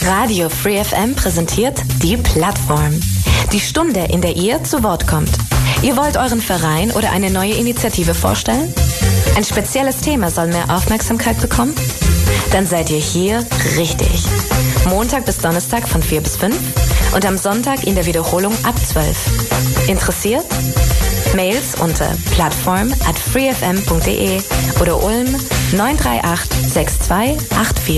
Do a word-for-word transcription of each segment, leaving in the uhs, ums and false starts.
Radio Free F M präsentiert die Plattform. Die Stunde, in der ihr zu Wort kommt. Ihr wollt euren Verein oder eine neue Initiative vorstellen? Ein spezielles Thema soll mehr Aufmerksamkeit bekommen? Dann seid ihr hier richtig. Montag bis Donnerstag von vier bis fünf und am Sonntag in der Wiederholung ab zwölf. Interessiert? Mails unter plattform at freefm.de oder Ulm neun drei acht sechs zwei acht vier.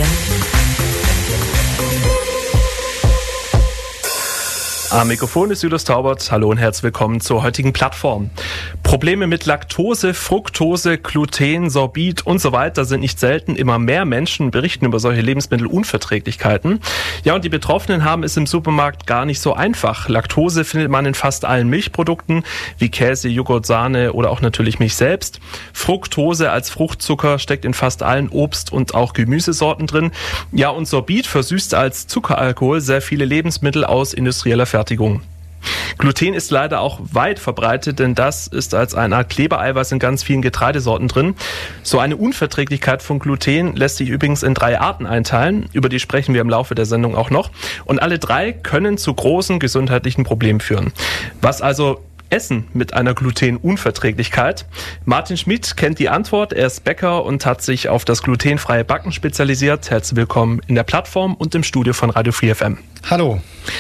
Am Mikrofon ist Julius Taubert. Hallo und herzlich willkommen zur heutigen Plattform. Probleme mit Laktose, Fructose, Gluten, Sorbit und so weiter sind nicht selten. Immer mehr Menschen berichten über solche Lebensmittelunverträglichkeiten. Ja, und die Betroffenen haben es im Supermarkt gar nicht so einfach. Laktose findet man in fast allen Milchprodukten, wie Käse, Joghurt, Sahne oder auch natürlich Milch selbst. Fructose als Fruchtzucker steckt in fast allen Obst- und auch Gemüsesorten drin. Ja, und Sorbit versüßt als Zuckeralkohol sehr viele Lebensmittel aus industrieller Fertigung. Gluten ist leider auch weit verbreitet, denn das ist als eine Art Klebereiweiß in ganz vielen Getreidesorten drin. So eine Unverträglichkeit von Gluten lässt sich übrigens in drei Arten einteilen. Über die sprechen wir im Laufe der Sendung auch noch. Und alle drei können zu großen gesundheitlichen Problemen führen. Was also Essen mit einer Glutenunverträglichkeit? Martin Schmidt kennt die Antwort. Er ist Bäcker und hat sich auf das glutenfreie Backen spezialisiert. Herzlich willkommen in der Plattform und im Studio von Radio Free F M. Hallo.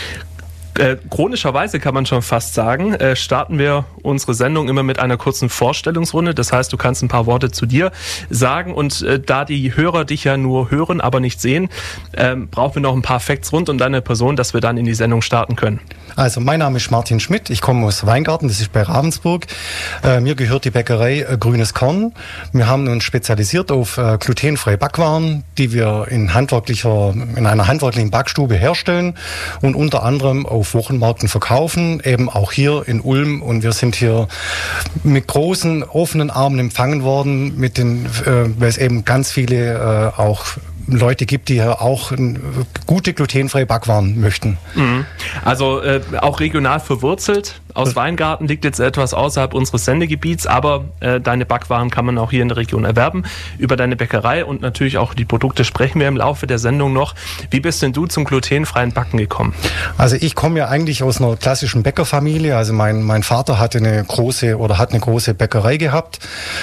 Äh, chronischerweise kann man schon fast sagen, äh, starten wir unsere Sendung immer mit einer kurzen Vorstellungsrunde. Das heißt, du kannst ein paar Worte zu dir sagen und äh, da die Hörer dich ja nur hören, aber nicht sehen, äh, brauchen wir noch ein paar Facts rund um deine Person, dass wir dann in die Sendung starten können. Also mein Name ist Martin Schmidt, ich komme aus Weingarten, das ist bei Ravensburg. Äh, mir gehört die Bäckerei äh, Grünes Korn. Wir haben uns spezialisiert auf äh, glutenfreie Backwaren, die wir in handwerklicher, in einer handwerklichen Backstube herstellen und unter anderem auf Wochenmärkten verkaufen, eben auch hier in Ulm, und wir sind hier mit großen offenen Armen empfangen worden, mit den, äh, weil es eben ganz viele äh, auch Leute gibt, die hier auch gute glutenfreie Backwaren möchten. Mhm. Also äh, auch regional verwurzelt. Aus Weingarten liegt jetzt etwas außerhalb unseres Sendegebiets, aber äh, deine Backwaren kann man auch hier in der Region erwerben. Über deine Bäckerei und natürlich auch die Produkte sprechen wir im Laufe der Sendung noch. Wie bist denn du zum glutenfreien Backen gekommen? Also ich komme ja eigentlich aus einer klassischen Bäckerfamilie. Also mein, mein Vater hatte eine große oder hat eine große Bäckerei gehabt.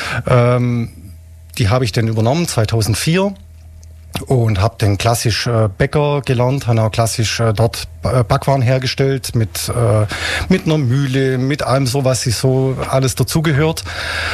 Ähm, die habe ich dann übernommen zweitausendvier. Und habe den klassisch äh, Bäcker gelernt, habe auch klassisch äh, dort äh, Backwaren hergestellt mit äh, mit einer Mühle, mit allem so, was sich so alles dazugehört.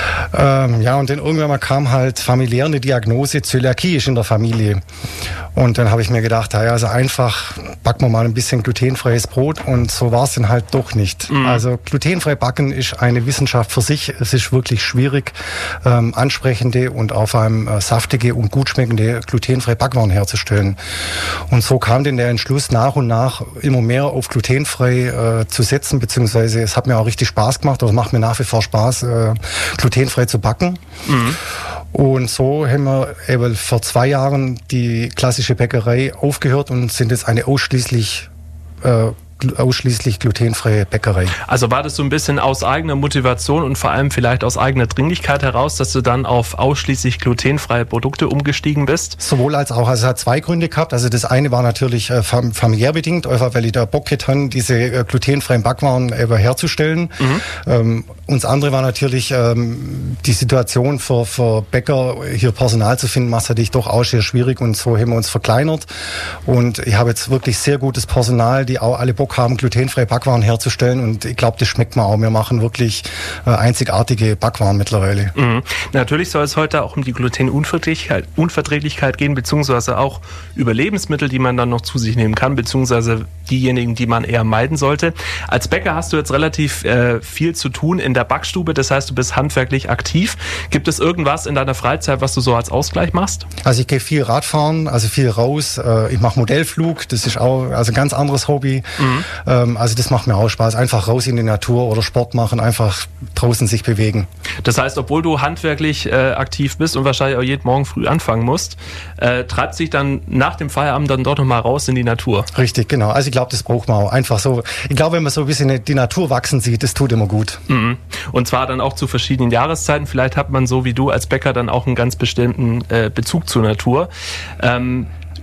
Ähm, ja, und dann irgendwann mal kam halt familiär eine Diagnose, Zöliakie ist in der Familie. Und dann habe ich mir gedacht, ja, also einfach backen wir mal ein bisschen glutenfreies Brot, und so war es dann halt doch nicht. Mhm. Also glutenfrei backen ist eine Wissenschaft für sich. Es ist wirklich schwierig, ähm, ansprechende und auf einem äh, saftige und gut schmeckende glutenfreie Backwaren herzustellen. Und so kam denn der Entschluss, nach und nach immer mehr auf glutenfrei äh, zu setzen, beziehungsweise es hat mir auch richtig Spaß gemacht, oder macht mir nach wie vor Spaß, äh, glutenfrei zu backen. Mhm. Und so haben wir eben vor zwei Jahren die klassische Bäckerei aufgehört und sind jetzt eine ausschließlich äh, ausschließlich glutenfreie Bäckerei. Also war das so ein bisschen aus eigener Motivation und vor allem vielleicht aus eigener Dringlichkeit heraus, dass du dann auf ausschließlich glutenfreie Produkte umgestiegen bist? Sowohl als auch. Also es hat zwei Gründe gehabt. Also das eine war natürlich äh, fam- familiär bedingt, einfach weil ich da Bock getan, diese äh, glutenfreien Backwaren äh, herzustellen. Mhm. Ähm, und das andere war natürlich ähm, die Situation für, für Bäcker, hier Personal zu finden, macht es natürlich doch auch sehr schwierig, und so haben wir uns verkleinert. Und ich habe jetzt wirklich sehr gutes Personal, die auch alle Bock haben, glutenfreie Backwaren herzustellen, und ich glaube, das schmeckt man auch. Wir machen wirklich äh, einzigartige Backwaren mittlerweile. Mhm. Natürlich soll es heute auch um die Glutenunverträglichkeit Unverträglichkeit gehen, beziehungsweise auch über Lebensmittel, die man dann noch zu sich nehmen kann, beziehungsweise diejenigen, die man eher meiden sollte. Als Bäcker hast du jetzt relativ äh, viel zu tun in der Backstube, das heißt, du bist handwerklich aktiv. Gibt es irgendwas in deiner Freizeit, was du so als Ausgleich machst? Also ich gehe viel Radfahren, also viel raus. Äh, ich mache Modellflug, das ist auch also ein ganz anderes Hobby. Mhm. Ähm, also das macht mir auch Spaß. Einfach raus in die Natur oder Sport machen, einfach draußen sich bewegen. Das heißt, obwohl du handwerklich äh, aktiv bist und wahrscheinlich auch jeden Morgen früh anfangen musst, äh, treibt sich dann nach dem Feierabend dann doch nochmal raus in die Natur. Richtig, genau. Also ich glaube, das braucht man auch. Einfach so. Ich glaube, wenn man so ein bisschen die Natur wachsen sieht, das tut immer gut. Mhm. Und zwar dann auch zu verschiedenen Jahreszeiten. Vielleicht hat man so wie du als Bäcker dann auch einen ganz bestimmten äh, Bezug zur Natur. Ähm,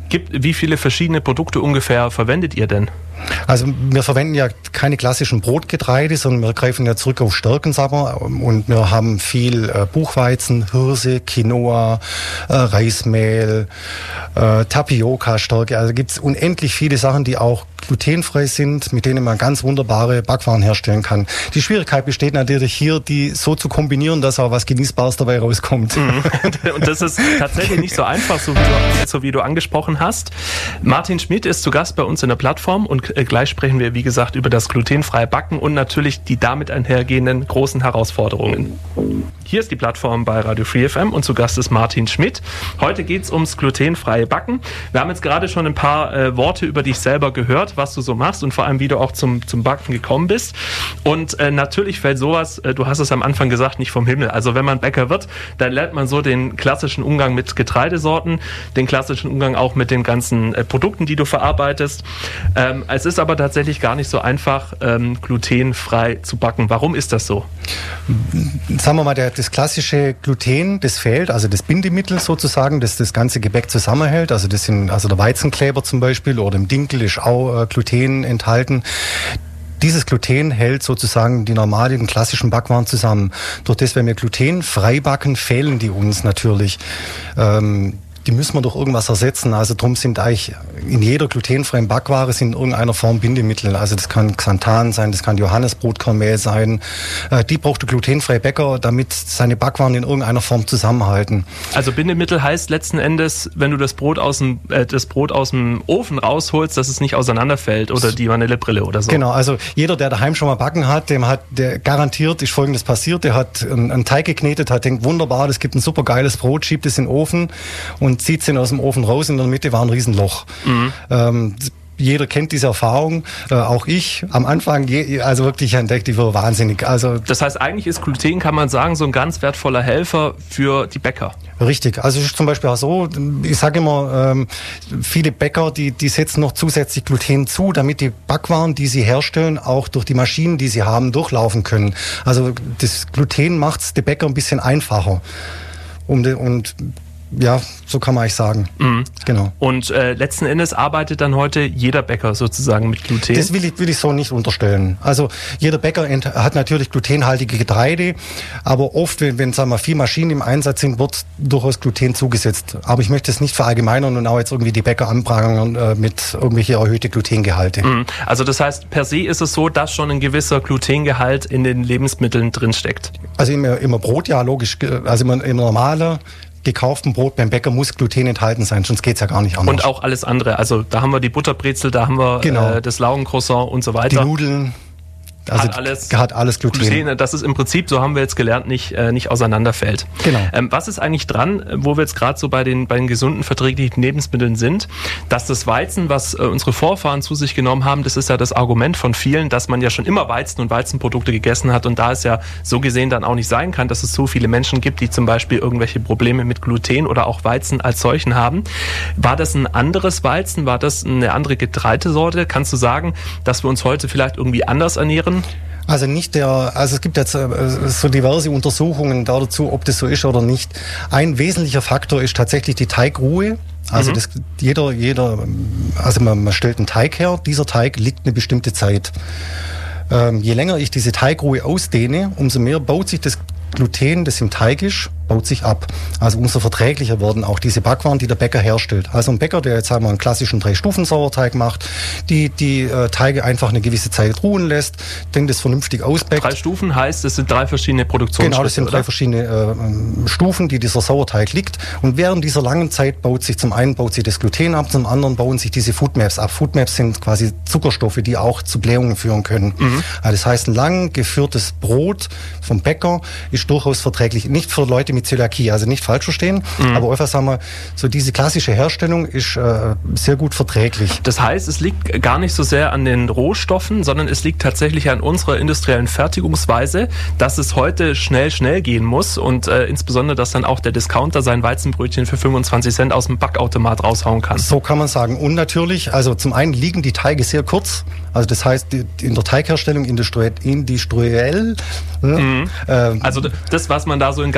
Gibt, wie viele verschiedene Produkte ungefähr verwendet ihr denn? Also wir verwenden ja keine klassischen Brotgetreide, sondern wir greifen ja zurück auf Stärkensabber und wir haben viel äh, Buchweizen, Hirse, Quinoa, äh, Reismehl, äh, Tapioca-Stärke. Also gibt es unendlich viele Sachen, die auch glutenfrei sind, mit denen man ganz wunderbare Backwaren herstellen kann. Die Schwierigkeit besteht natürlich hier, die so zu kombinieren, dass auch was Genießbares dabei rauskommt. Mhm. Und das ist tatsächlich nicht so einfach, so wie, du, so wie du angesprochen hast. Martin Schmid ist zu Gast bei uns in der Plattform und gleich sprechen wir, wie gesagt, über das glutenfreie Backen und natürlich die damit einhergehenden großen Herausforderungen. Hier ist die Plattform bei Radio Free F M und zu Gast ist Martin Schmid. Heute geht es ums glutenfreie Backen. Wir haben jetzt gerade schon ein paar äh, Worte über dich selber gehört, was du so machst und vor allem, wie du auch zum, zum Backen gekommen bist. Und äh, natürlich fällt sowas, äh, du hast es am Anfang gesagt, nicht vom Himmel. Also wenn man Bäcker wird, dann lernt man so den klassischen Umgang mit Getreidesorten, den klassischen Umgang auch mit den ganzen äh, Produkten, die du verarbeitest. Ähm, es ist aber tatsächlich gar nicht so einfach, ähm, glutenfrei zu backen. Warum ist das so? Sagen wir mal, der, das klassische Gluten, das fehlt, also das Bindemittel sozusagen, das das ganze Gebäck zusammenhält. Also das sind, also der Weizenkleber zum Beispiel oder im Dinkel ist auch äh, Gluten enthalten. Dieses Gluten hält sozusagen die normalen, klassischen Backwaren zusammen. Durch das, wenn wir glutenfrei backen, fehlen die uns natürlich. Ähm, die müssen wir durch irgendwas ersetzen. Also drum sind eigentlich in jeder glutenfreien Backware sind in irgendeiner Form Bindemittel. Also das kann Xanthan sein, das kann Johannesbrotkernmehl sein. Äh, die braucht der glutenfreie Bäcker, damit seine Backwaren in irgendeiner Form zusammenhalten. Also Bindemittel heißt letzten Endes, wenn du das Brot aus dem, äh, das Brot aus dem Ofen rausholst, dass es nicht auseinanderfällt oder die Vanillebrille oder so. Genau, also jeder, der daheim schon mal backen hat, dem hat, der garantiert ist Folgendes passiert. Der hat einen, einen Teig geknetet, hat denkt, wunderbar, das gibt ein super geiles Brot, schiebt es in den Ofen und zieht es aus dem Ofen raus. In der Mitte war ein Riesenloch. Mhm. Ähm, jeder kennt diese Erfahrung, äh, auch ich. Am Anfang, je, also wirklich entdeckt, die war wahnsinnig. Also das heißt, eigentlich ist Gluten, kann man sagen, so ein ganz wertvoller Helfer für die Bäcker. Richtig. Also es ist zum Beispiel auch so, ich sage immer, ähm, viele Bäcker, die, die setzen noch zusätzlich Gluten zu, damit die Backwaren, die sie herstellen, auch durch die Maschinen, die sie haben, durchlaufen können. Also das Gluten macht es den Bäcker ein bisschen einfacher. Um de, und ja, so kann man eigentlich sagen. Mhm. Genau. Und äh, letzten Endes arbeitet dann heute jeder Bäcker sozusagen mit Gluten? Das will ich, will ich so nicht unterstellen. Also jeder Bäcker hat natürlich glutenhaltige Getreide, aber oft, wenn, wenn sagen wir, vier Maschinen im Einsatz sind, wird durchaus Gluten zugesetzt. Aber ich möchte es nicht verallgemeinern und auch jetzt irgendwie die Bäcker anprangern äh, mit irgendwelche erhöhte Glutengehalte. Mhm. Also das heißt, per se ist es so, dass schon ein gewisser Glutengehalt in den Lebensmitteln drinsteckt? Also immer, immer Brot, ja logisch. Also immer, immer normaler gekauften Brot beim Bäcker muss Gluten enthalten sein, sonst geht's ja gar nicht anders. Und auch alles andere, also da haben wir die Butterbrezel, da haben wir genau. äh, das Laugencroissant und so weiter. Die Nudeln. Also hat alles, hat alles Gluten. Gluten. Das ist im Prinzip, so haben wir jetzt gelernt, nicht, äh, nicht auseinanderfällt. Genau. Ähm, was ist eigentlich dran, wo wir jetzt gerade so bei den, bei den gesunden, verträglichen Lebensmitteln sind, dass das Weizen, was äh, unsere Vorfahren zu sich genommen haben, das ist ja das Argument von vielen, dass man ja schon immer Weizen und Weizenprodukte gegessen hat und da es ja so gesehen dann auch nicht sein kann, dass es so viele Menschen gibt, die zum Beispiel irgendwelche Probleme mit Gluten oder auch Weizen als solchen haben. War das ein anderes Weizen? War das eine andere Getreidesorte? Kannst du sagen, dass wir uns heute vielleicht irgendwie anders ernähren? Also nicht der, also es gibt jetzt so diverse Untersuchungen dazu, ob das so ist oder nicht. Ein wesentlicher Faktor ist tatsächlich die Teigruhe. Also mhm. das, jeder, jeder, also man, man stellt einen Teig her, dieser Teig liegt eine bestimmte Zeit. Ähm, je länger ich diese Teigruhe ausdehne, umso mehr baut sich das Gluten, das im Teig ist, baut sich ab. Also umso verträglicher werden auch diese Backwaren, die der Bäcker herstellt. Also ein Bäcker, der jetzt sagen wir einen klassischen Drei-Stufen-Sauerteig macht, die die äh, Teige einfach eine gewisse Zeit ruhen lässt, denkt das vernünftig ausbäckt. Drei Stufen heißt, es sind drei verschiedene Produktionsschritte. Genau, das sind drei oder? verschiedene äh, Stufen, die dieser Sauerteig liegt. Und während dieser langen Zeit baut sich zum einen baut sich das Gluten ab, zum anderen bauen sich diese Foodmaps ab. Foodmaps sind quasi Zuckerstoffe, die auch zu Blähungen führen können. Mhm. Also das heißt, ein lang geführtes Brot vom Bäcker ist durchaus verträglich. Nicht für Leute mit Zöliakie, also nicht falsch verstehen, mhm. aber einfach sagen wir, so diese klassische Herstellung ist äh, sehr gut verträglich. Das heißt, es liegt gar nicht so sehr an den Rohstoffen, sondern es liegt tatsächlich an unserer industriellen Fertigungsweise, dass es heute schnell, schnell gehen muss und äh, insbesondere, dass dann auch der Discounter sein Weizenbrötchen für fünfundzwanzig Cent aus dem Backautomat raushauen kann. So kann man sagen. Und natürlich, also zum einen liegen die Teige sehr kurz, also das heißt, in der Teigherstellung industriell, industriell mhm. äh, also das, was man da so in ganz großen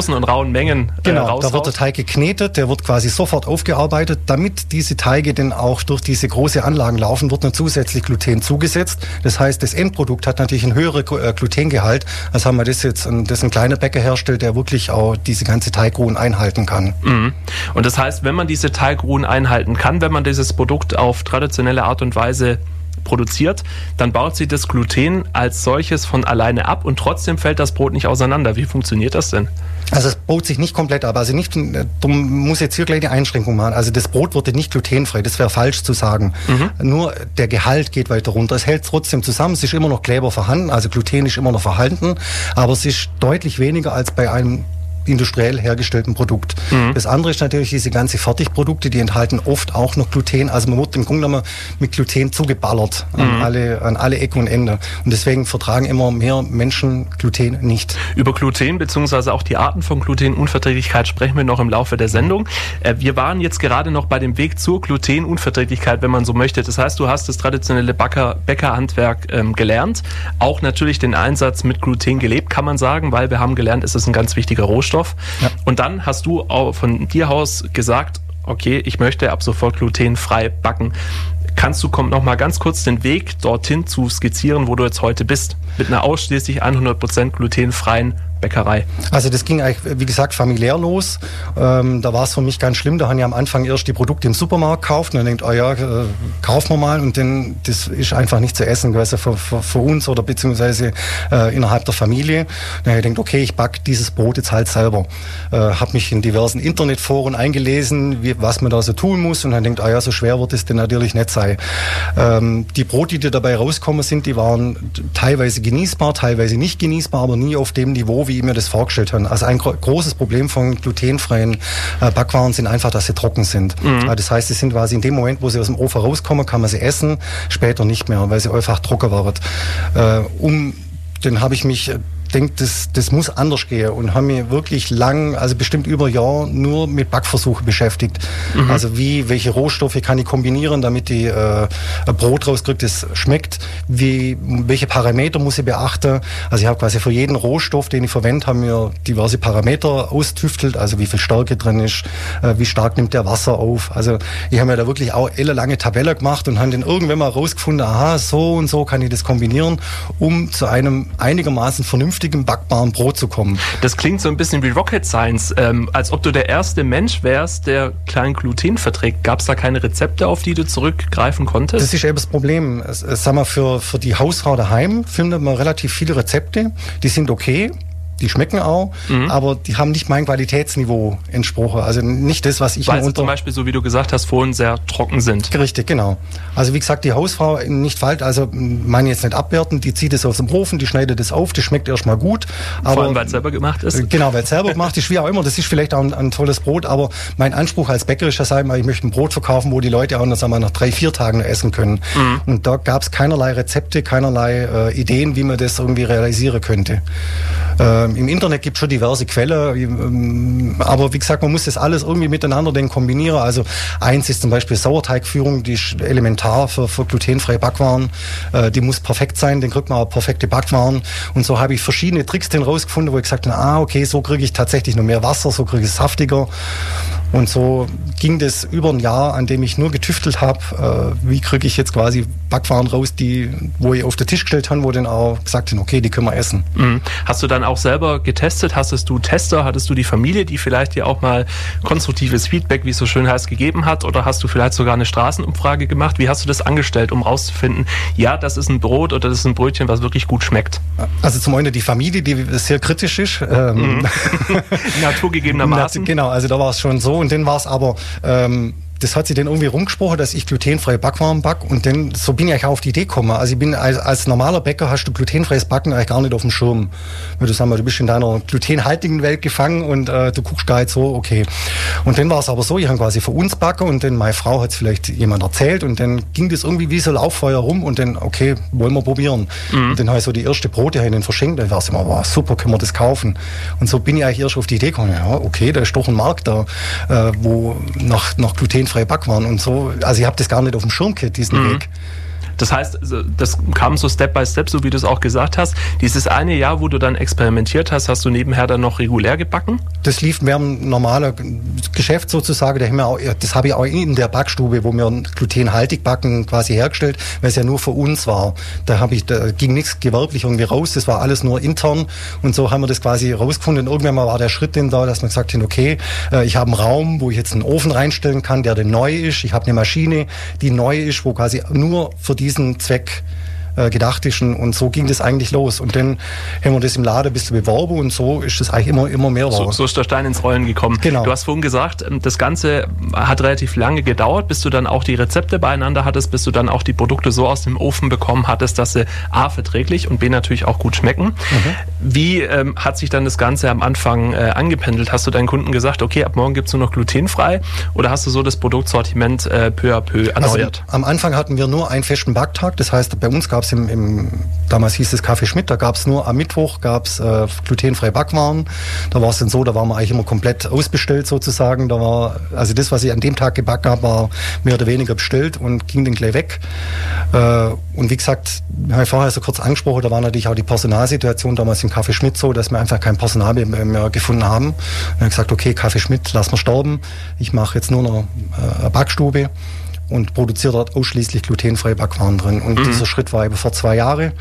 großen und rauen Mengen äh, Genau, raus. Da wird der Teig geknetet, der wird quasi sofort aufgearbeitet. Damit diese Teige denn auch durch diese große Anlagen laufen, wird noch zusätzlich Gluten zugesetzt. Das heißt, das Endprodukt hat natürlich einen höheren Glutengehalt, als haben wir das jetzt, das ein kleiner Bäcker herstellt, der wirklich auch diese ganze Teigruhen einhalten kann. Mhm. Und das heißt, wenn man diese Teigruhen einhalten kann, wenn man dieses Produkt auf traditionelle Art und Weise produziert, dann baut sich das Gluten als solches von alleine ab und trotzdem fällt das Brot nicht auseinander. Wie funktioniert das denn? Also es baut sich nicht komplett ab. Also nicht, du musst jetzt hier gleich eine Einschränkung machen. Also das Brot wurde nicht glutenfrei, das wäre falsch zu sagen. Mhm. Nur der Gehalt geht weiter runter. Es hält trotzdem zusammen, es ist immer noch Kleber vorhanden, also Gluten ist immer noch vorhanden, aber es ist deutlich weniger als bei einem industriell hergestellten Produkt. Mhm. Das andere ist natürlich diese ganze Fertigprodukte, die enthalten oft auch noch Gluten. Also man wird im Grunde genommen mit Gluten zugeballert an, mhm. alle, an alle Ecken und Enden. Und deswegen vertragen immer mehr Menschen Gluten nicht. Über Gluten bzw. auch die Arten von Glutenunverträglichkeit sprechen wir noch im Laufe der Sendung. Äh, wir waren jetzt gerade noch bei dem Weg zur Glutenunverträglichkeit, wenn man so möchte. Das heißt, du hast das traditionelle Backer, Bäckerhandwerk ähm, gelernt. Auch natürlich den Einsatz mit Gluten gelebt, kann man sagen, weil wir haben gelernt, es ist ein ganz wichtiger Rohstoff. Ja. Und dann hast du auch von dir aus gesagt, okay, ich möchte ab sofort glutenfrei backen. Kannst du noch mal ganz kurz den Weg dorthin zu skizzieren, wo du jetzt heute bist, mit einer ausschließlich hundert Prozent glutenfreien Bäckerei? Also das ging eigentlich, wie gesagt, familiär los. Ähm, da war es für mich ganz schlimm. Da haben ja am Anfang erst die Produkte im Supermarkt gekauft und dann denkt, oh ja, äh, kaufen wir mal. Und dann, das ist einfach nicht zu essen, also für, für, für uns oder beziehungsweise äh, innerhalb der Familie. Dann habe ich gedacht, okay, ich backe dieses Brot jetzt halt selber. Äh, habe mich in diversen Internetforen eingelesen, wie, was man da so tun muss. Und dann denkt, oh ja, so schwer wird es denn natürlich nicht sein. Ähm, die Brote, die dabei rauskommen sind, die waren teilweise genießbar, teilweise nicht genießbar, aber nie auf dem Niveau, wie ich mir das vorgestellt habe. Also ein gro- großes Problem von glutenfreien äh, Backwaren sind einfach, dass sie trocken sind. Mhm. Also das heißt, sie sind quasi in dem Moment, wo sie aus dem Ofen rauskommen, kann man sie essen, später nicht mehr, weil sie einfach trocken werden. Äh, um, dann habe ich mich denkt, das, das muss anders gehen und haben mich wirklich lang, also bestimmt über ein Jahr, nur mit Backversuchen beschäftigt. Mhm. Also wie, welche Rohstoffe kann ich kombinieren, damit ich äh, ein Brot rauskriege, das schmeckt, wie, welche Parameter muss ich beachten. Also ich habe quasi für jeden Rohstoff, den ich verwende, haben wir diverse Parameter austüftelt, also wie viel Stärke drin ist, äh, wie stark nimmt der Wasser auf. Also ich habe mir da wirklich auch ellenlange Tabelle gemacht und habe dann irgendwann mal rausgefunden, aha, so und so kann ich das kombinieren, um zu einem einigermaßen vernünftigen backbaren Brot zu kommen. Das klingt so ein bisschen wie Rocket Science, ähm, als ob du der erste Mensch wärst, der klein Gluten verträgt. Gab es da keine Rezepte, auf die du zurückgreifen konntest? Das ist eben das Problem. Es, es, sagen wir, für, für die Hausfrau daheim findet man relativ viele Rezepte, die sind okay. Die schmecken auch, mhm. aber die haben nicht mein Qualitätsniveau entsprochen. Also nicht das, was ich Weil mir sie unter... zum Beispiel, so wie du gesagt hast, vorhin sehr trocken sind. Richtig, genau. Also wie gesagt, die Hausfrau, nicht falsch, also meine jetzt nicht abwerten, die zieht es aus dem Ofen, die schneidet es auf, das schmeckt erstmal gut. Aber, vor allem, weil es selber gemacht ist. Genau, weil es selber gemacht ist, wie auch immer. Das ist vielleicht auch ein, ein tolles Brot, aber mein Anspruch als Bäcker ist ja, sagen wir, ich möchte ein Brot verkaufen, wo die Leute auch noch, sagen wir, nach drei, vier Tagen essen können. Mhm. Und da gab es keinerlei Rezepte, keinerlei äh, Ideen, wie man das irgendwie realisieren könnte. Ähm, Im Internet gibt es schon diverse Quellen, aber wie gesagt, man muss das alles irgendwie miteinander dann kombinieren. Also eins ist zum Beispiel Sauerteigführung, die ist elementar für, für glutenfreie Backwaren. Äh, die muss perfekt sein, dann kriegt man auch perfekte Backwaren. Und so habe ich verschiedene Tricks dann rausgefunden, wo ich gesagt habe, ah, okay, so kriege ich tatsächlich noch mehr Wasser, so kriege ich es saftiger. Und so ging das über ein Jahr, an dem ich nur getüftelt habe, äh, wie kriege ich jetzt quasi Backwaren raus, die, wo ich auf den Tisch gestellt habe, wo dann auch gesagt haben, okay, die können wir essen. Mhm. Hast du dann auch selber getestet? Hattest du Tester? Hattest du die Familie, die vielleicht dir auch mal konstruktives Feedback, wie es so schön heißt, gegeben hat? Oder hast du vielleicht sogar eine Straßenumfrage gemacht? Wie hast du das angestellt, um rauszufinden, ja, das ist ein Brot oder das ist ein Brötchen, was wirklich gut schmeckt? Also zum einen die Familie, die sehr kritisch ist. Ähm, mhm. Naturgegebenermaßen. Genau, also da war es schon so. Und dann war es aber, ähm, das hat sich dann irgendwie rumgesprochen, dass ich glutenfreie Backwaren backe und dann, so bin ich eigentlich auch auf die Idee gekommen. Also ich bin als, als normaler Bäcker hast du glutenfreies Backen eigentlich gar nicht auf dem Schirm. Wenn du sagst, du bist in deiner glutenhaltigen Welt gefangen und äh, du guckst da jetzt so, okay. Und dann war es aber so, ich habe quasi für uns backen und dann meine Frau hat es vielleicht jemand erzählt und dann ging das irgendwie wie so Lauffeuer rum und dann, okay, wollen wir probieren. Mhm. Und dann habe ich so die erste Brote dann verschenkt, dann war es immer, wow, super, können wir das kaufen. Und so bin ich eigentlich erst auf die Idee gekommen, ja, okay, da ist doch ein Markt da, äh, wo nach, nach glutenfreie Backwaren und so, also ich habe das gar nicht auf dem Schirm gehabt, diesen mhm. Weg. Das heißt, das kam so Step by Step, so wie du es auch gesagt hast. Dieses eine Jahr, wo du dann experimentiert hast, hast du nebenher dann noch regulär gebacken? Das lief mehr ein normaler Geschäft sozusagen. Das habe ich auch in der Backstube, wo wir glutenhaltig backen, quasi hergestellt, weil es ja nur für uns war. Da, habe ich, da ging nichts gewerblich irgendwie raus, das war alles nur intern und so haben wir das quasi rausgefunden. Und irgendwann mal war der Schritt denn da, dass man gesagt hat, okay, ich habe einen Raum, wo ich jetzt einen Ofen reinstellen kann, der denn neu ist. Ich habe eine Maschine, die neu ist, wo quasi nur für diesen Zweck gedacht ist, und so ging das eigentlich los. Und dann haben wir das im Laden ein bisschen beworben und so ist das eigentlich immer, immer mehr so, so ist der Stein ins Rollen gekommen. Genau. Du hast vorhin gesagt, das Ganze hat relativ lange gedauert, bis du dann auch die Rezepte beieinander hattest, bis du dann auch die Produkte so aus dem Ofen bekommen hattest, dass sie A, verträglich und B, natürlich auch gut schmecken. Mhm. Wie ähm, hat sich dann das Ganze am Anfang äh, angependelt? Hast du deinen Kunden gesagt, okay, ab morgen gibt es nur noch glutenfrei, oder hast du so das Produktsortiment äh, peu à peu erneuert? Also, am Anfang hatten wir nur einen festen Backtag, das heißt, bei uns gab es Im, im, damals hieß es Café Schmidt, da gab es nur am Mittwoch gab's, äh, glutenfreie Backwaren. Da war es dann so, da waren wir eigentlich immer komplett ausbestellt sozusagen. Da war, also das, was ich an dem Tag gebacken habe, war mehr oder weniger bestellt und ging dann gleich weg. Äh, und wie gesagt, habe ich vorher so kurz angesprochen, da war natürlich auch die Personalsituation damals im Café Schmidt so, dass wir einfach kein Personal mehr gefunden haben. Und dann habe ich gesagt, okay, Café Schmidt, lass mal sterben. Ich mache jetzt nur noch äh, eine Backstube und produziert dort ausschließlich glutenfreie Backwaren drin. Und mhm. dieser Schritt war eben vor zwei Jahren.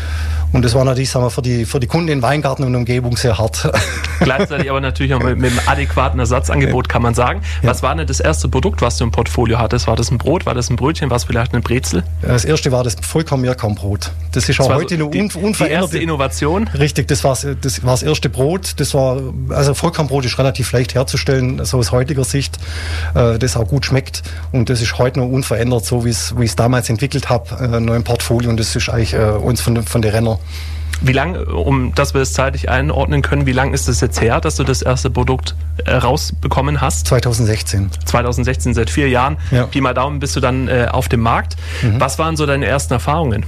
Und das war natürlich, sagen wir, für die, für die Kunden in Weingarten und Umgebung sehr hart. Gleichzeitig aber natürlich auch mit, mit einem adäquaten Ersatzangebot, kann man sagen. Ja. Was war denn das erste Produkt, was du im Portfolio hattest? War das ein Brot, war das ein Brötchen, war es vielleicht eine Brezel? Das erste war das Vollkorn-Mehrkornbrot. Das ist auch das heute so eine un, unveränderte... Die erste Innovation? Richtig, das war das, war das erste Brot. Das war, also Vollkornbrot ist relativ leicht herzustellen, so aus heutiger Sicht, das auch gut schmeckt. Und das ist heute noch unverändert, so wie ich es damals entwickelt habe, noch im Portfolio. Und das ist eigentlich uns von, von der Renner. Wie lange, um dass wir es zeitlich einordnen können, wie lange ist es jetzt her, dass du das erste Produkt äh, rausbekommen hast? zwanzig sechzehn. zwanzig sechzehn, seit vier Jahren. Ja. Pi mal Daumen bist du dann äh, auf dem Markt. Mhm. Was waren so deine ersten Erfahrungen?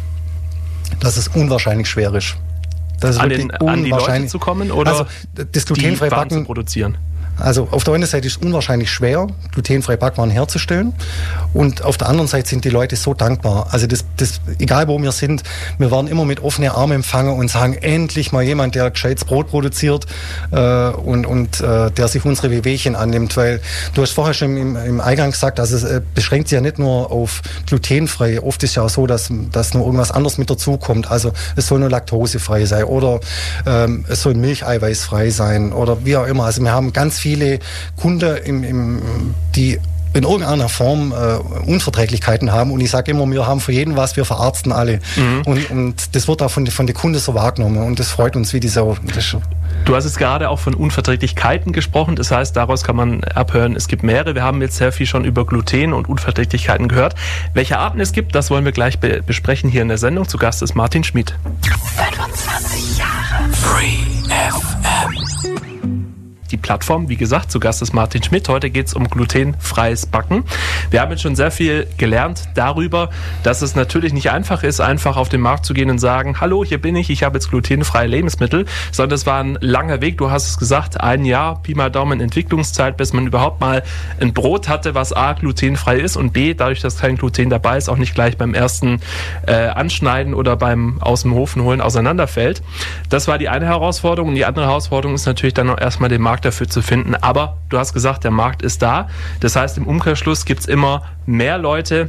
Dass es unwahrscheinlich schwer ist. Das ist an, den, an die Leute zu kommen oder also, das glutenfrei die Waren backen zu produzieren? Also auf der einen Seite ist es unwahrscheinlich schwer, glutenfreie Backwaren herzustellen, und auf der anderen Seite sind die Leute so dankbar. Also das, das, egal wo wir sind, wir werden immer mit offenen Armen empfangen und sagen, endlich mal jemand, der gescheites Brot produziert äh, und, und äh, der sich unsere Wehwehchen annimmt, weil du hast vorher schon im, im Eingang gesagt, also es äh, beschränkt sich ja nicht nur auf glutenfrei. Oft ist ja auch so, dass, dass nur irgendwas anderes mit dazukommt. Also es soll nur laktosefrei sein oder ähm, es soll milcheiweißfrei sein oder wie auch immer. Also wir haben ganz viele Kunden, im, im, die in irgendeiner Form äh, Unverträglichkeiten haben, und ich sage immer, wir haben für jeden was, wir verarzten alle. Mhm. Und, und das wird auch von, von den Kunden so wahrgenommen, und das freut uns wie die Sau. Du hast jetzt gerade auch von Unverträglichkeiten gesprochen, das heißt, daraus kann man abhören, es gibt mehrere. Wir haben jetzt sehr viel schon über Gluten und Unverträglichkeiten gehört. Welche Arten es gibt, das wollen wir gleich be- besprechen hier in der Sendung. Zu Gast ist Martin Schmid. fünfundzwanzig Jahre Free F M. Die Plattform, wie gesagt, zu Gast ist Martin Schmid. Heute geht es um glutenfreies Backen. Wir haben jetzt schon sehr viel gelernt darüber, dass es natürlich nicht einfach ist, einfach auf den Markt zu gehen und sagen, hallo, hier bin ich, ich habe jetzt glutenfreie Lebensmittel, sondern es war ein langer Weg. Du hast es gesagt, ein Jahr, Pi mal Daumen Entwicklungszeit, bis man überhaupt mal ein Brot hatte, was A, glutenfrei ist und B, dadurch, dass kein Gluten dabei ist, auch nicht gleich beim ersten äh, Anschneiden oder beim aus dem Ofen holen auseinanderfällt. Das war die eine Herausforderung, und die andere Herausforderung ist natürlich dann auch erstmal den Markt dafür zu finden. Aber du hast gesagt, der Markt ist da. Das heißt, im Umkehrschluss gibt es immer mehr Leute,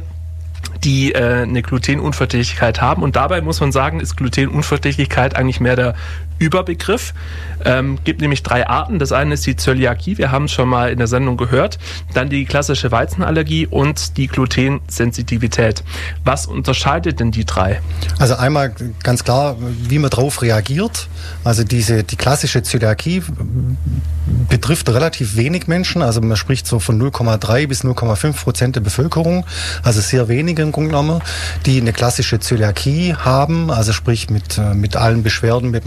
die äh, eine Glutenunverträglichkeit haben. Und dabei muss man sagen, ist Glutenunverträglichkeit eigentlich mehr der Überbegriff. Ähm, gibt nämlich drei Arten. Das eine ist die Zöliakie, wir haben es schon mal in der Sendung gehört. Dann die klassische Weizenallergie und die Glutensensitivität. Was unterscheidet denn die drei? Also einmal ganz klar, wie man drauf reagiert. Also diese die klassische Zöliakie betrifft relativ wenig Menschen. Also man spricht so von null Komma drei bis null Komma fünf Prozent der Bevölkerung. Also sehr wenige im Grunde genommen, die eine klassische Zöliakie haben. Also sprich mit, mit allen Beschwerden, mit einem abgenutzten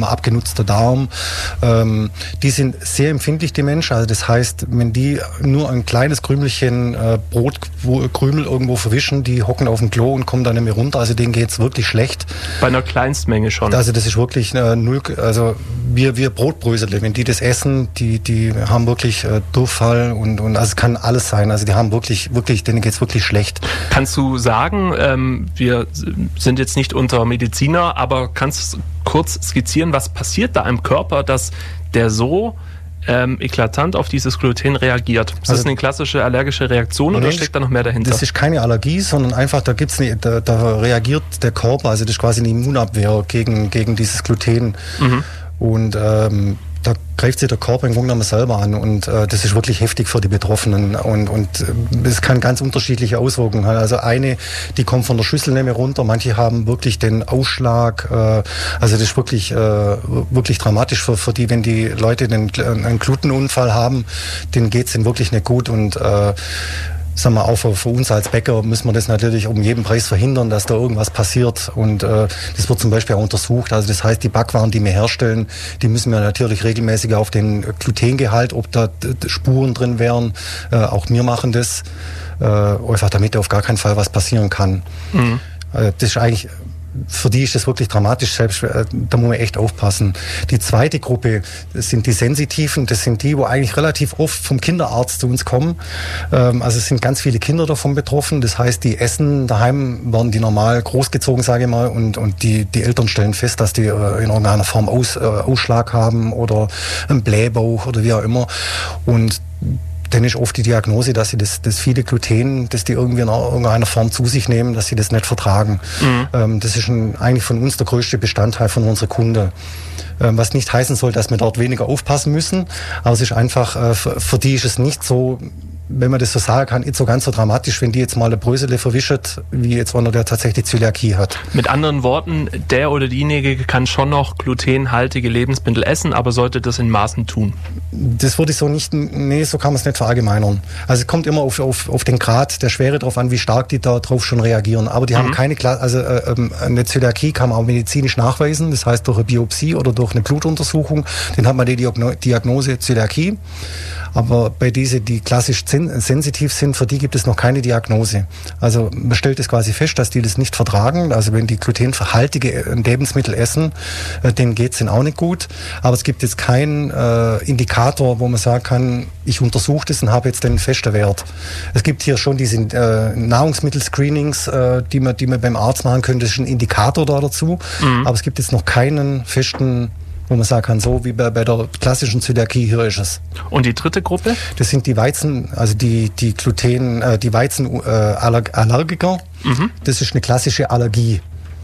kurz der Darm. Ähm, die sind sehr empfindlich, die Menschen. Also das heißt, wenn die nur ein kleines Krümelchen äh, Brotkrümel irgendwo verwischen, die hocken auf dem Klo und kommen dann nicht mehr runter. Also denen geht's wirklich schlecht. Bei einer Kleinstmenge schon. Also das ist wirklich äh, null. Also wir, wir Brotbrösel, wenn die das essen, die, die haben wirklich äh, Durchfall und, und also es kann alles sein. Also die haben wirklich, wirklich, denen geht's wirklich schlecht. Kannst du sagen, ähm, wir sind jetzt nicht unter Mediziner, aber kannst du kurz skizzieren, was passiert da im Körper, dass der so ähm, eklatant auf dieses Gluten reagiert? Ist also, das eine klassische allergische Reaktion oder steckt da noch mehr dahinter? Das ist keine Allergie, sondern einfach, da gibt's eine, da, da reagiert der Körper, also das ist quasi eine Immunabwehr gegen, gegen dieses Gluten. Mhm. Und ähm, da greift sich der Körper im Grunde genommen selber an und äh, das ist wirklich heftig für die Betroffenen und und es kann ganz unterschiedliche Auswirkungen haben. Also eine, die kommt von der Schüssel nicht mehr runter, manche haben wirklich den Ausschlag, äh, also das ist wirklich äh, wirklich dramatisch für, für die, wenn die Leute den, einen Glutenunfall haben, denen geht's denen wirklich nicht gut und äh, sagen wir auch für, für uns als Bäcker müssen wir das natürlich um jeden Preis verhindern, dass da irgendwas passiert und äh, das wird zum Beispiel auch untersucht. Also das heißt, die Backwaren, die wir herstellen, die müssen wir natürlich regelmäßig auf den Glutengehalt, ob da Spuren drin wären, äh, auch wir machen das, äh, einfach damit auf gar keinen Fall was passieren kann. Mhm. Äh, das ist eigentlich für die ist das wirklich dramatisch, selbst da muss man echt aufpassen. Die zweite Gruppe, das sind die Sensitiven, das sind die, wo eigentlich relativ oft vom Kinderarzt zu uns kommen. Also es sind ganz viele Kinder davon betroffen, das heißt, die essen daheim, werden die normal großgezogen, sage ich mal, und, und die, die Eltern stellen fest, dass die in irgendeiner Form Aus, Ausschlag haben oder einen Blähbauch oder wie auch immer. Und dann ist oft die Diagnose, dass sie das, das viele Gluten, das die irgendwie in irgendeiner Form zu sich nehmen, dass sie das nicht vertragen. Mhm. Ähm, das ist ein, eigentlich von uns der größte Bestandteil von unserer Kunde. Ähm, was nicht heißen soll, dass wir dort weniger aufpassen müssen, aber es ist einfach, äh, für, für die ist es nicht so, wenn man das so sagen kann, nicht so ganz so dramatisch, wenn die jetzt mal eine Brösele verwischt, wie jetzt einer, der tatsächlich Zöliakie hat. Mit anderen Worten, der oder diejenige kann schon noch glutenhaltige Lebensmittel essen, aber sollte das in Maßen tun? Das würde ich so nicht, nee, so kann man es nicht verallgemeinern. Also es kommt immer auf, auf, auf den Grad der Schwere drauf an, wie stark die da drauf schon reagieren. Aber die mhm. haben keine, also äh, eine Zöliakie kann man auch medizinisch nachweisen, das heißt durch eine Biopsie oder durch eine Blutuntersuchung, dann hat man die Diagnose Zöliakie. Aber bei diesen, die klassisch sensitiv sind, für die gibt es noch keine Diagnose. Also man stellt es quasi fest, dass die das nicht vertragen. Also wenn die glutenhaltige Lebensmittel essen, äh, denen geht es denen auch nicht gut. Aber es gibt jetzt keinen äh, Indikator, wo man sagen kann, ich untersuche das und habe jetzt den festen Wert. Es gibt hier schon diese äh, Nahrungsmittelscreenings, äh, die man, die man beim Arzt machen könnte. Das ist ein Indikator da dazu. Mhm. Aber es gibt jetzt noch keinen festen, wo man sagen kann, so wie bei, bei der klassischen Zöliakie, hier ist es. Und die dritte Gruppe? Das sind die Weizen, also die, die Gluten, äh, die Weizenallergiker. Äh, mhm. Das ist eine klassische Allergie.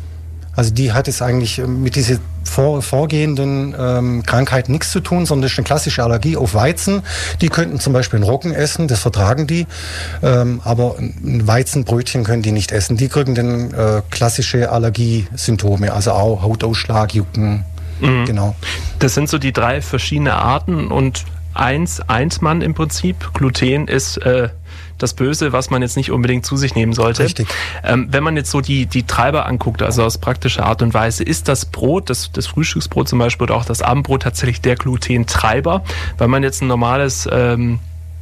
Also die hat es eigentlich mit diesen vor, vorgehenden ähm, Krankheiten nichts zu tun, sondern das ist eine klassische Allergie auf Weizen. Die könnten zum Beispiel einen Roggen essen, das vertragen die, ähm, aber ein Weizenbrötchen können die nicht essen. Die kriegen dann äh, klassische Allergiesymptome, also auch Hautausschlag, Jucken. Mhm. Genau. Das sind so die drei verschiedene Arten und eins eint man im Prinzip. Gluten ist äh, das Böse, was man jetzt nicht unbedingt zu sich nehmen sollte. Richtig. Ähm, wenn man jetzt so die, die Treiber anguckt, also aus praktischer Art und Weise, ist das Brot, das, das Frühstücksbrot zum Beispiel oder auch das Abendbrot tatsächlich der Glutentreiber? Wenn man jetzt ein normales ähm,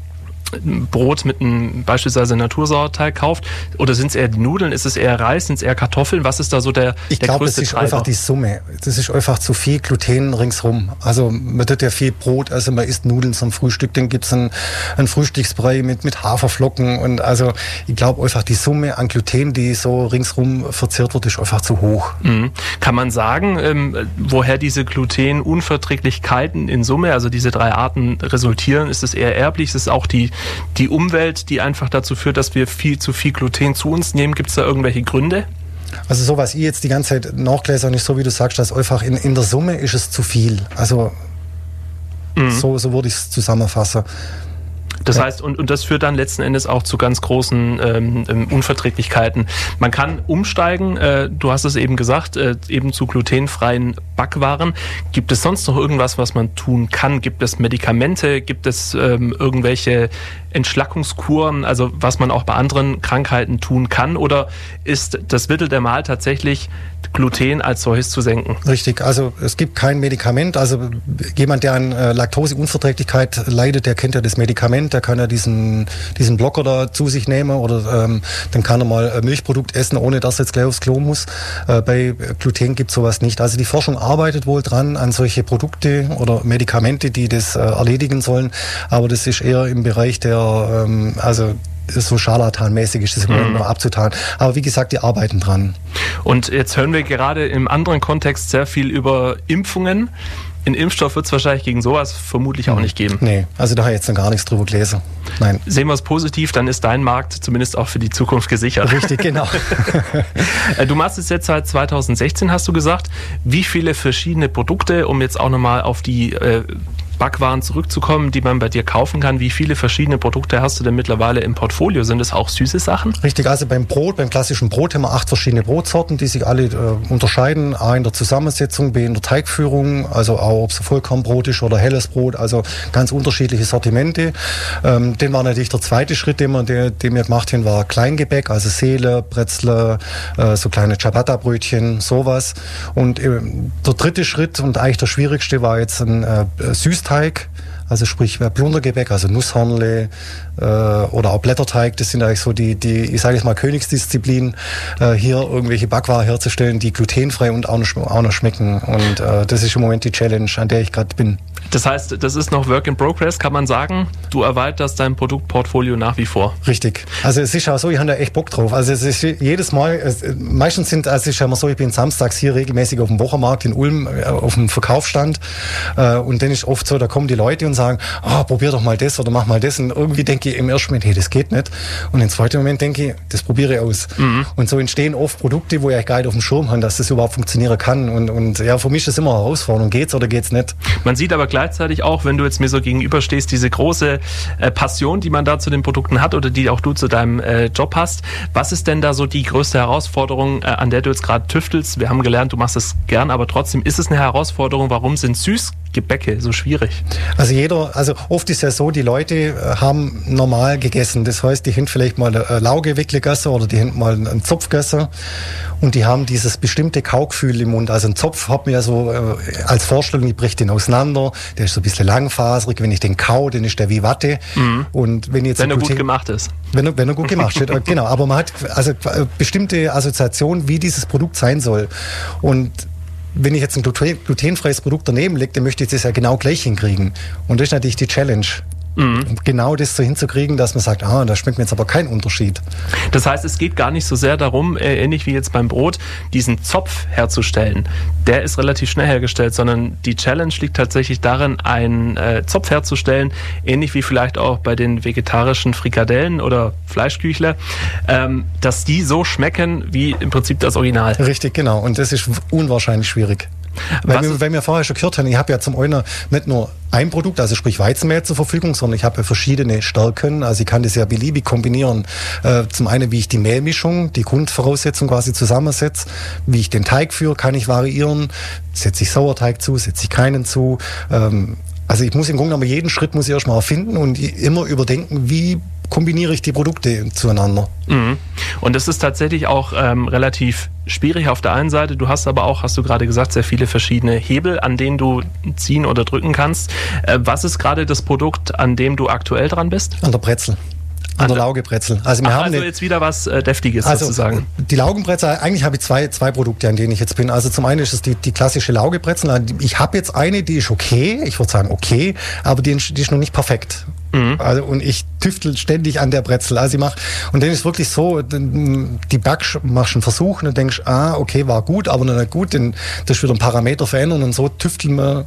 Brot mit einem beispielsweise Natursauerteig kauft? Oder sind es eher die Nudeln? Ist es eher Reis? Sind es eher Kartoffeln? Was ist da so der, ich der glaub, größte Ich Treiber? glaube, das ist einfach die Summe. Das ist einfach zu viel Gluten ringsrum. Also man tut ja viel Brot, also man isst Nudeln zum Frühstück, dann gibt es ein, ein Frühstücksbrei mit, mit Haferflocken und also ich glaube einfach die Summe an Gluten, die so ringsrum verzehrt wird, ist einfach zu hoch. Mhm. Kann man sagen, ähm, woher diese Glutenunverträglichkeiten in Summe, also diese drei Arten resultieren? Ist es eher erblich? Ist es auch die Die Umwelt, die einfach dazu führt, dass wir viel zu viel Gluten zu uns nehmen? Gibt es da irgendwelche Gründe? Also so, was ich jetzt die ganze Zeit nachgelesen, nicht so wie du sagst, dass einfach in, in der Summe ist es zu viel. Also mhm. so, so würde ich es zusammenfassen. Das heißt, und, und das führt dann letzten Endes auch zu ganz großen ähm, Unverträglichkeiten. Man kann umsteigen, äh, du hast es eben gesagt, äh, eben zu glutenfreien Backwaren. Gibt es sonst noch irgendwas, was man tun kann? Gibt es Medikamente? Gibt es ähm, irgendwelche Entschlackungskuren, also was man auch bei anderen Krankheiten tun kann? Oder ist das Mittel der Wahl tatsächlich, Gluten als solches zu senken? Richtig, also es gibt kein Medikament. Also jemand, der an äh, Laktoseunverträglichkeit leidet, der kennt ja das Medikament, der kann ja diesen, diesen Blocker da zu sich nehmen oder ähm, dann kann er mal Milchprodukt essen, ohne dass er jetzt gleich aufs Klo muss. Äh, bei Gluten gibt es sowas nicht. Also die Forschung arbeitet wohl dran an solche Produkte oder Medikamente, die das äh, erledigen sollen, aber das ist eher im Bereich der, ähm, also so scharlatanmäßig ist das im Moment noch abzutan. Aber wie gesagt, die arbeiten dran. Und jetzt hören wir gerade im anderen Kontext sehr viel über Impfungen. Ein Impfstoff wird es wahrscheinlich gegen sowas vermutlich auch nicht geben. Nee, also da habe ich jetzt noch gar nichts drüber gelesen. Nein. Sehen wir es positiv, dann ist dein Markt zumindest auch für die Zukunft gesichert. Richtig, genau. Du machst es jetzt seit zweitausendsechzehn, hast du gesagt. Wie viele verschiedene Produkte, um jetzt auch nochmal auf die äh, Backwaren zurückzukommen, die man bei dir kaufen kann. Wie viele verschiedene Produkte hast du denn mittlerweile im Portfolio? Sind es auch süße Sachen? Richtig, also beim Brot, beim klassischen Brot haben wir acht verschiedene Brotsorten, die sich alle äh, unterscheiden. A in der Zusammensetzung, B in der Teigführung, also auch ob es Vollkornbrot ist oder helles Brot, also ganz unterschiedliche Sortimente. Ähm, den war natürlich der zweite Schritt, den wir, der, den wir gemacht haben, war Kleingebäck, also Seele, Brezel, äh, so kleine Ciabatta-Brötchen, sowas. Und äh, der dritte Schritt und eigentlich der schwierigste war jetzt ein äh, Süßteig. Also sprich Plundergebäck, also Nusshornle äh, oder auch Blätterteig, das sind eigentlich so die, die ich sage jetzt mal Königsdisziplinen, äh, hier irgendwelche Backwaren herzustellen, die glutenfrei und auch noch, auch noch schmecken. Und äh, das ist im Moment die Challenge, an der ich gerade bin. Das heißt, das ist noch Work in Progress, kann man sagen. Du erweiterst dein Produktportfolio nach wie vor. Richtig. Also es ist auch so, ich habe da echt Bock drauf. Also es ist jedes Mal, es, meistens sind, also es ist ja immer so, ich bin samstags hier regelmäßig auf dem Wochenmarkt in Ulm auf dem Verkaufsstand äh, und dann ist oft so, da kommen die Leute und sagen, oh, probier doch mal das oder mach mal das. Und irgendwie denke ich im ersten Moment, hey, das geht nicht. Und im zweiten Moment denke ich, das probiere ich aus. Mhm. Und so entstehen oft Produkte, wo ich gar nicht auf dem Schirm habe, dass das überhaupt funktionieren kann. Und, und ja, für mich ist das immer eine Herausforderung. Geht's oder geht's nicht? Man sieht aber gleichzeitig auch, wenn du jetzt mir so gegenüberstehst, diese große äh, Passion, die man da zu den Produkten hat oder die auch du zu deinem äh, Job hast. Was ist denn da so die größte Herausforderung, äh, an der du jetzt gerade tüftelst? Wir haben gelernt, du machst es gern, aber trotzdem ist es eine Herausforderung. Warum sind Süßgebäcke so schwierig? Also jeder, also oft ist ja so, die Leute haben normal gegessen. Das heißt, die haben vielleicht mal eine Laugewickle gegessen oder die haben mal einen Zopf gegessen und die haben dieses bestimmte Kaugefühl im Mund. Also ein Zopf hat mir ja so äh, als Vorstellung, ich breche den auseinander, der ist so ein bisschen langfaserig. Wenn ich den kau, dann ist der wie Watte. Mhm. Und wenn jetzt wenn er gut gemacht ist. Wenn er, wenn er gut gemacht ist, genau. Aber man hat also bestimmte Assoziationen, wie dieses Produkt sein soll. Und wenn ich jetzt ein glutenfreies Produkt daneben lege, dann möchte ich das ja genau gleich hinkriegen. Und das ist natürlich die Challenge. Mhm. Genau das so hinzukriegen, dass man sagt, ah, da schmeckt mir jetzt aber kein Unterschied. Das heißt, es geht gar nicht so sehr darum, äh, ähnlich wie jetzt beim Brot, diesen Zopf herzustellen. Der ist relativ schnell hergestellt, sondern die Challenge liegt tatsächlich darin, einen äh, Zopf herzustellen, ähnlich wie vielleicht auch bei den vegetarischen Frikadellen oder Fleischküchle, ähm, dass die so schmecken wie im Prinzip das Original. Richtig, genau. Und das ist unwahrscheinlich schwierig. Weil wir, weil wir vorher schon gehört haben, ich habe ja zum einen nicht nur ein Produkt, also sprich Weizenmehl zur Verfügung, sondern ich habe ja verschiedene Stärken, also ich kann das ja beliebig kombinieren. Äh, zum einen, wie ich die Mehlmischung, die Grundvoraussetzung quasi zusammensetze, wie ich den Teig führe, kann ich variieren, setze ich Sauerteig zu, setze ich keinen zu. Ähm, also ich muss im Grunde genommen jeden Schritt muss ich erstmal erfinden und immer überdenken, wie kombiniere ich die Produkte zueinander. Mhm. Und das ist tatsächlich auch ähm, relativ schwierig auf der einen Seite. Du hast aber auch, hast du gerade gesagt, sehr viele verschiedene Hebel, an denen du ziehen oder drücken kannst. Äh, was ist gerade das Produkt, an dem du aktuell dran bist? An der Brezel. An der Laugebrezel. Also, wir Ach, haben also eine, jetzt wieder was äh, Deftiges also sozusagen. Die Laugenbrezel, eigentlich habe ich zwei, zwei Produkte, an denen ich jetzt bin. Also zum einen ist es die, die klassische Laugebrezel. Ich habe jetzt eine, die ist okay, ich würde sagen okay, aber die, die ist noch nicht perfekt. Mhm. Also, und ich tüftel ständig an der Brezel. Also ich mach, und dann ist wirklich so, die backst, machst einen Versuch und dann denkst, ah, okay, war gut, aber noch nicht gut, dann das ist wieder ein Parameter verändern und so tüfteln wir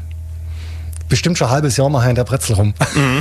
bestimmt schon ein halbes Jahr mal in der Brezel rum. Mhm.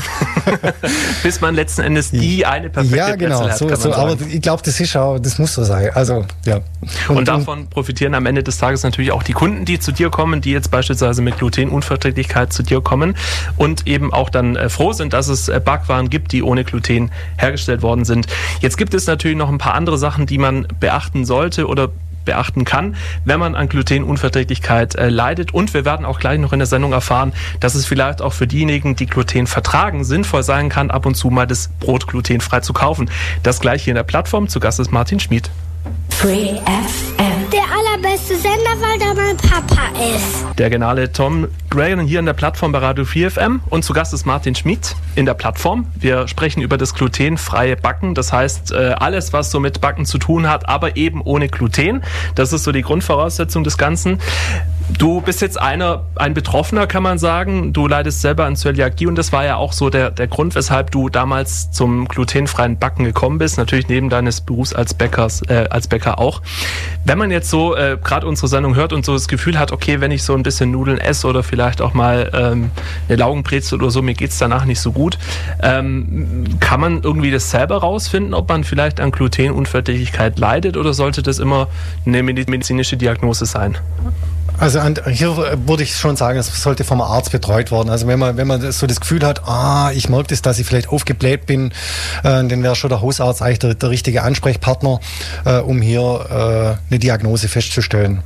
Bis man letzten Endes die eine perfekte ja, genau, Brezel hat, so, kann man so, aber ich glaube, das ist auch, das muss so sein. Also, ja. Und, und davon profitieren am Ende des Tages natürlich auch die Kunden, die zu dir kommen, die jetzt beispielsweise mit Glutenunverträglichkeit zu dir kommen und eben auch dann äh, froh sind, dass es äh, Backwaren gibt, die ohne Gluten hergestellt worden sind. Jetzt gibt es natürlich noch ein paar andere Sachen, die man beachten sollte oder beachten kann, wenn man an Glutenunverträglichkeit äh, leidet. Und wir werden auch gleich noch in der Sendung erfahren, dass es vielleicht auch für diejenigen, die Gluten vertragen, sinnvoll sein kann, ab und zu mal das Brot glutenfrei zu kaufen. Das gleich hier in der Plattform. Zu Gast ist Martin Schmid. Free F M. Der allerbeste Sender, weil da mein Papa ist. Der geniale Tom Gregan hier in der Plattform bei Radio vier F M. Und zu Gast ist Martin Schmid in der Plattform. Wir sprechen über das glutenfreie Backen. Das heißt, alles, was so mit Backen zu tun hat, aber eben ohne Gluten. Das ist so die Grundvoraussetzung des Ganzen. Du bist jetzt einer, ein Betroffener, kann man sagen. Du leidest selber an Zöliakie und das war ja auch so der, der Grund, weshalb du damals zum glutenfreien Backen gekommen bist. Natürlich neben deines Berufs als, Bäckers, äh, als Bäcker auch. Wenn man jetzt so äh, gerade unsere Sendung hört und so das Gefühl hat, okay, wenn ich so ein bisschen Nudeln esse oder vielleicht auch mal ähm, eine Laugenbrezel oder so, mir geht's danach nicht so gut, ähm, kann man irgendwie das selber rausfinden, ob man vielleicht an Glutenunverträglichkeit leidet oder sollte das immer eine medizinische Diagnose sein? Also an, hier würde ich schon sagen, es sollte vom Arzt betreut werden. Also wenn man wenn man so das Gefühl hat, ah, ich merke das, dass ich vielleicht aufgebläht bin, äh, dann wäre schon der Hausarzt eigentlich der, der richtige Ansprechpartner, äh, um hier äh, eine Diagnose festzustellen.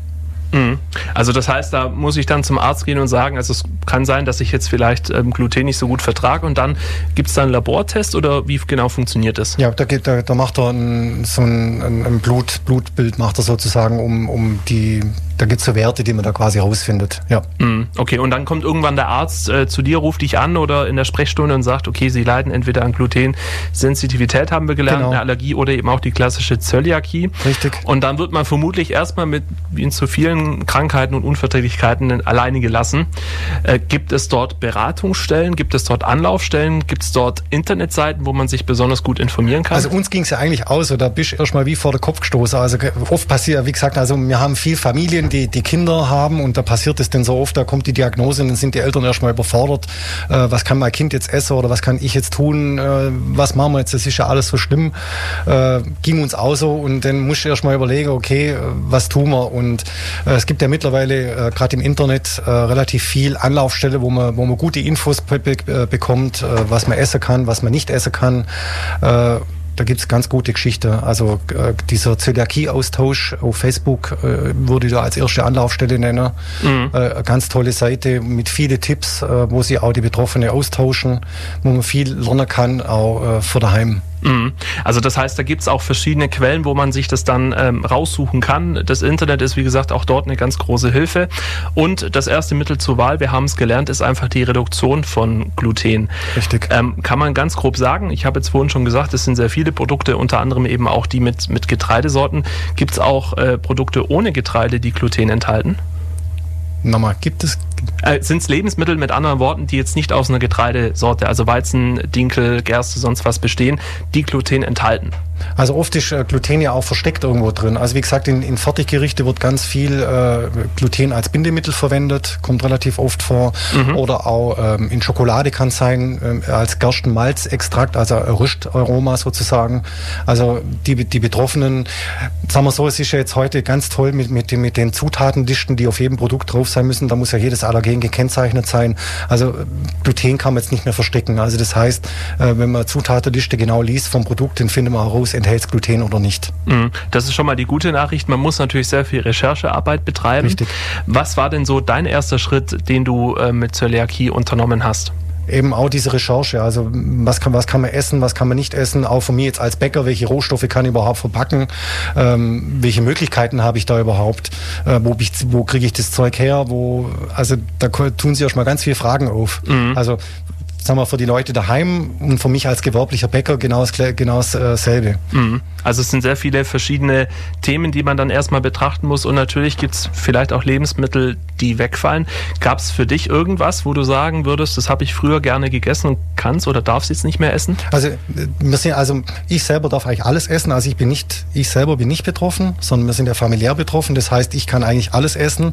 Also das heißt, da muss ich dann zum Arzt gehen und sagen, also es kann sein, dass ich jetzt vielleicht ähm, Gluten nicht so gut vertrage und dann gibt es da einen Labortest oder wie genau funktioniert das? Ja, da, geht, da, da macht er ein, so ein, ein Blut, Blutbild, macht er sozusagen, um, um die, da gibt es so Werte, die man da quasi rausfindet. Ja. Okay, und dann kommt irgendwann der Arzt äh, zu dir, ruft dich an oder in der Sprechstunde und sagt, okay, Sie leiden entweder an Glutensensitivität, haben wir gelernt, genau, eine Allergie oder eben auch die klassische Zöliakie. Richtig. Und dann wird man vermutlich erstmal mit, wie in zu vielen Krankheiten und Unverträglichkeiten alleine gelassen. Äh, gibt es dort Beratungsstellen? Gibt es dort Anlaufstellen? Gibt es dort Internetseiten, wo man sich besonders gut informieren kann? Also uns ging es ja eigentlich aus, so, da bist du erstmal wie vor den Kopf gestoßen. Also oft passiert, wie gesagt, also wir haben viel Familien, die die Kinder haben und da passiert es denn so oft, da kommt die Diagnose und dann sind die Eltern erstmal überfordert. Äh, was kann mein Kind jetzt essen oder was kann ich jetzt tun? Äh, was machen wir jetzt? Das ist ja alles so schlimm. Äh, ging uns auch so und dann musst du erstmal überlegen, okay, was tun wir? Und äh, es gibt ja mittlerweile äh, gerade im Internet äh, relativ viel Anlaufstelle, wo man, wo man gute Infos be- be- bekommt, äh, was man essen kann, was man nicht essen kann. Äh, Da gibt es ganz gute Geschichten. Also äh, dieser Zöliakie-Austausch auf Facebook äh, würde ich da als erste Anlaufstelle nennen. Mhm. Äh, eine ganz tolle Seite mit vielen Tipps, äh, wo sich auch die Betroffenen austauschen, wo man viel lernen kann, auch äh, für daheim. Also das heißt, da gibt es auch verschiedene Quellen, wo man sich das dann ähm, raussuchen kann. Das Internet ist, wie gesagt, auch dort eine ganz große Hilfe. Und das erste Mittel zur Wahl, wir haben es gelernt, ist einfach die Reduktion von Gluten. Richtig. Ähm, kann man ganz grob sagen, ich habe jetzt vorhin schon gesagt, es sind sehr viele Produkte, unter anderem eben auch die mit, mit Getreidesorten. Gibt es auch äh, Produkte ohne Getreide, die Gluten enthalten? Nochmal, gibt es... Äh, sind es Lebensmittel mit anderen Worten, die jetzt nicht aus einer Getreidesorte, also Weizen, Dinkel, Gerste, sonst was bestehen, die Gluten enthalten? Also oft ist äh, Gluten ja auch versteckt irgendwo drin. Also wie gesagt, in, in Fertiggerichte wird ganz viel äh, Gluten als Bindemittel verwendet, kommt relativ oft vor. Mhm. Oder auch ähm, in Schokolade kann es sein, äh, als Gerstenmalzextrakt, also Rüstaroma sozusagen. Also die, die Betroffenen, sagen wir so, es ist ja jetzt heute ganz toll mit, mit, mit den Zutatenlisten, die auf jedem Produkt drauf sein müssen. Da muss ja jedes Allergen gekennzeichnet sein. Also Gluten kann man jetzt nicht mehr verstecken. Also das heißt, äh, wenn man Zutatenliste genau liest vom Produkt, dann findet man heraus, enthält es Gluten oder nicht. Das ist schon mal die gute Nachricht. Man muss natürlich sehr viel Recherchearbeit betreiben. Richtig. Was war denn so dein erster Schritt, den du äh, mit Zöliakie unternommen hast? Eben auch diese Recherche, also was kann, was kann man essen, was kann man nicht essen, auch von mir jetzt als Bäcker, welche Rohstoffe kann ich überhaupt verpacken, ähm, welche Möglichkeiten habe ich da überhaupt, äh, wo, wo kriege ich das Zeug her, wo, also da tun sich erstmal ganz viele Fragen auf. Mhm. Also sagen wir, für die Leute daheim und für mich als gewerblicher Bäcker genau, das, genau dasselbe. Also es sind sehr viele verschiedene Themen, die man dann erstmal betrachten muss und natürlich gibt es vielleicht auch Lebensmittel, die wegfallen. Gab es für dich irgendwas, wo du sagen würdest, das habe ich früher gerne gegessen und kannst oder darfst jetzt nicht mehr essen? Also, wir sind, also ich selber darf eigentlich alles essen. Also ich bin nicht, ich selber bin nicht betroffen, sondern wir sind ja familiär betroffen. Das heißt, ich kann eigentlich alles essen,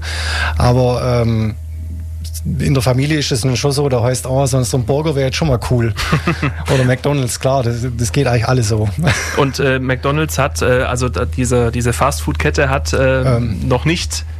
aber ähm, in der Familie ist es dann schon so, da heißt, oh, so, so ein Burger wäre jetzt schon mal cool. Oder McDonald's, klar, das, das geht eigentlich alles so. Und äh, McDonald's hat, äh, also da, diese, diese Fastfood-Kette hat äh, ähm, noch nicht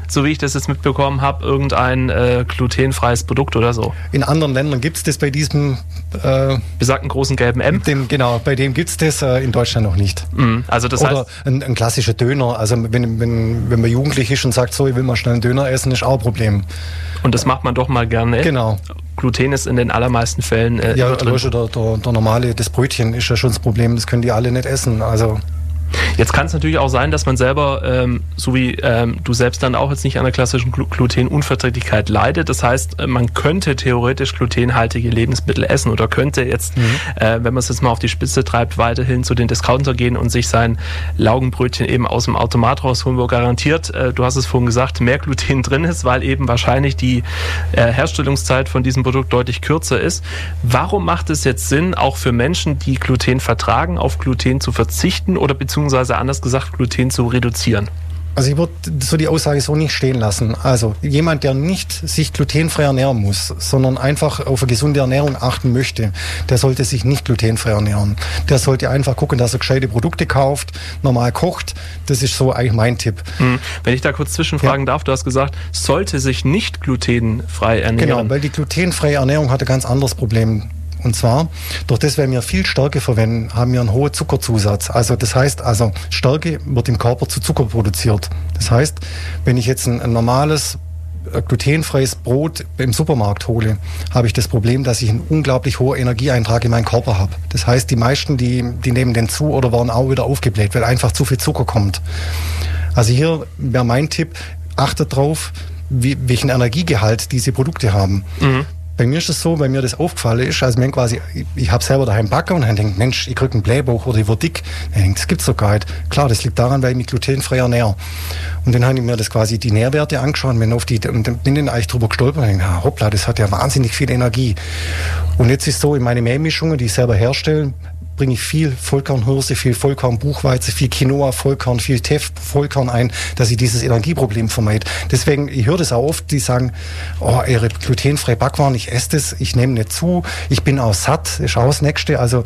so wie ich das jetzt mitbekommen habe, irgendein äh, glutenfreies Produkt oder so. In anderen Ländern gibt es das bei diesem äh, besagten großen gelben M. Dem, genau, bei dem gibt es das, äh, in Deutschland noch nicht. Mhm. Also das oder heißt, ein, ein klassischer Döner. Also wenn, wenn, wenn man jugendlich ist und sagt, so, ich will mal schnell einen Döner essen, ist auch ein Problem. Und das macht man doch mal gerne. Genau. Gluten ist in den allermeisten Fällen äh, ja, drin. Der, der, der normale, das Brötchen ist ja schon das Problem, das können die alle nicht essen. Also jetzt kann es natürlich auch sein, dass man selber, ähm, so wie ähm, du selbst dann auch jetzt nicht an der klassischen Glu- Glutenunverträglichkeit leidet. Das heißt, man könnte theoretisch glutenhaltige Lebensmittel essen oder könnte jetzt, mhm. äh, wenn man es jetzt mal auf die Spitze treibt, weiterhin zu den Discounter gehen und sich sein Laugenbrötchen eben aus dem Automat rausholen, wo garantiert, äh, du hast es vorhin gesagt, mehr Gluten drin ist, weil eben wahrscheinlich die äh, Herstellungszeit von diesem Produkt deutlich kürzer ist. Warum macht es jetzt Sinn, auch für Menschen, die Gluten vertragen, auf Gluten zu verzichten oder beziehungsweise beziehungsweise anders gesagt, Gluten zu reduzieren? Also ich würde so die Aussage so nicht stehen lassen. Also jemand, der nicht sich glutenfrei ernähren muss, sondern einfach auf eine gesunde Ernährung achten möchte, der sollte sich nicht glutenfrei ernähren. Der sollte einfach gucken, dass er gescheite Produkte kauft, normal kocht. Das ist so eigentlich mein Tipp. Hm. Wenn ich da kurz zwischenfragen ja. darf, du hast gesagt, sollte sich nicht glutenfrei ernähren. Genau, weil die glutenfreie Ernährung hat ein ganz anderes Problem. Und zwar, durch das, wenn wir viel Stärke verwenden, haben wir einen hohen Zuckerzusatz. Also das heißt, also Stärke wird im Körper zu Zucker produziert. Das heißt, wenn ich jetzt ein, ein normales glutenfreies Brot im Supermarkt hole, habe ich das Problem, dass ich einen unglaublich hohen Energieeintrag in meinen Körper habe. Das heißt, die meisten, die, die nehmen den zu oder werden auch wieder aufgebläht, weil einfach zu viel Zucker kommt. Also hier wäre mein Tipp, achtet drauf, wie, welchen Energiegehalt diese Produkte haben. Mhm. Bei mir ist es so, bei mir das aufgefallen ist, also quasi, ich, ich habe selber daheim backen und dann denke, Mensch, ich kriege einen Blähbauch oder ich werde dick. Dann denke, das gibt's doch gar nicht. Klar, das liegt daran, weil ich mich glutenfrei ernähre. Und dann habe ich mir das quasi die Nährwerte angeschaut und bin auf die, und dann bin ich eigentlich drüber gestolpert und denke, ah, hoppla, das hat ja wahnsinnig viel Energie. Und jetzt ist so, in meine Mehlmischungen, die ich selber herstelle, bringe ich viel Vollkornhirse, viel Vollkornbuchweizen, viel Quinoa, Vollkorn, viel Teff, Vollkorn ein, dass ich dieses Energieproblem vermeide. Deswegen, ich höre das auch oft, die sagen, oh, ihre glutenfreie Backwaren, ich esse das, ich nehme nicht zu, ich bin auch satt, ist auch das Nächste. Also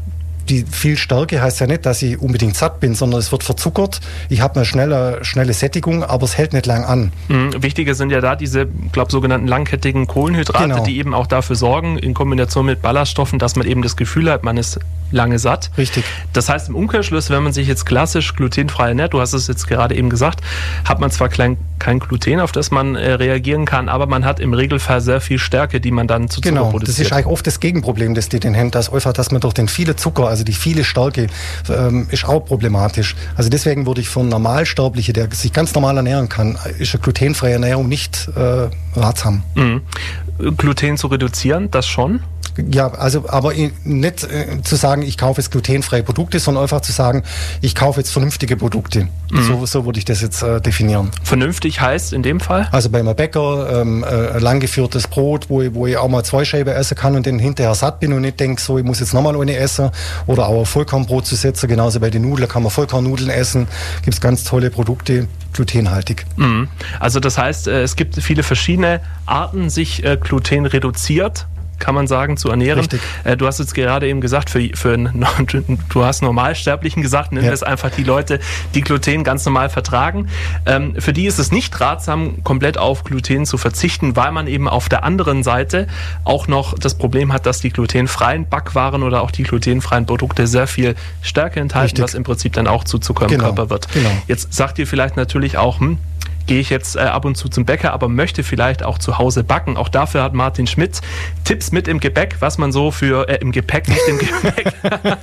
die viel Stärke heißt ja nicht, dass ich unbedingt satt bin, sondern es wird verzuckert. Ich habe eine schnelle, schnelle Sättigung, aber es hält nicht lang an. Mhm. Wichtiger sind ja da diese, glaube sogenannten langkettigen Kohlenhydrate, genau. die eben auch dafür sorgen, in Kombination mit Ballaststoffen, dass man eben das Gefühl hat, man ist lange satt. Richtig. Das heißt im Umkehrschluss, wenn man sich jetzt klassisch glutenfrei ernährt, du hast es jetzt gerade eben gesagt, hat man zwar klein, kein Gluten, auf das man äh, reagieren kann, aber man hat im Regelfall sehr viel Stärke, die man dann zu Zucker genau, produziert. Das ist eigentlich oft das Gegenproblem, das die den haben, dass einfach, dass man durch den viele Zucker, also die viele Stärke, ähm, ist auch problematisch. Also deswegen würde ich für einen Normalsterbliche, der sich ganz normal ernähren kann, ist eine glutenfreie Ernährung nicht äh, ratsam. Mhm. Gluten zu reduzieren, das schon? Ja, also aber nicht äh, zu sagen, ich kaufe jetzt glutenfreie Produkte, sondern einfach zu sagen, ich kaufe jetzt vernünftige Produkte. Mhm. So, so würde ich das jetzt äh, definieren. Vernünftig heißt in dem Fall? Also bei einem Bäcker ähm, äh, langgeführtes Brot, wo ich, wo ich auch mal zwei Scheiben essen kann und dann hinterher satt bin und nicht denke, so ich muss jetzt nochmal eine essen. Oder auch ein Vollkornbrot zu setzen, genauso bei den Nudeln kann man Vollkornnudeln essen. Gibt es ganz tolle Produkte, glutenhaltig. Mhm. Also das heißt, es gibt viele verschiedene Arten, sich äh, Gluten reduziert, kann man sagen, zu ernähren. Richtig. Äh, du hast jetzt gerade eben gesagt, für, für einen, du hast Normalsterblichen gesagt, nennen wir es einfach die Leute, die Gluten ganz normal vertragen. Ähm, für die ist es nicht ratsam, komplett auf Gluten zu verzichten, weil man eben auf der anderen Seite auch noch das Problem hat, dass die glutenfreien Backwaren oder auch die glutenfreien Produkte sehr viel Stärke enthalten, Richtig. was im Prinzip dann auch zu Zucker im genau. Körper wird. Genau. Jetzt sagt ihr vielleicht natürlich auch, hm, gehe ich jetzt äh, ab und zu zum Bäcker, aber möchte vielleicht auch zu Hause backen. Auch dafür hat Martin Schmidt Tipps mit im Gepäck, was man so für, äh, im Gepäck, nicht im Gepäck,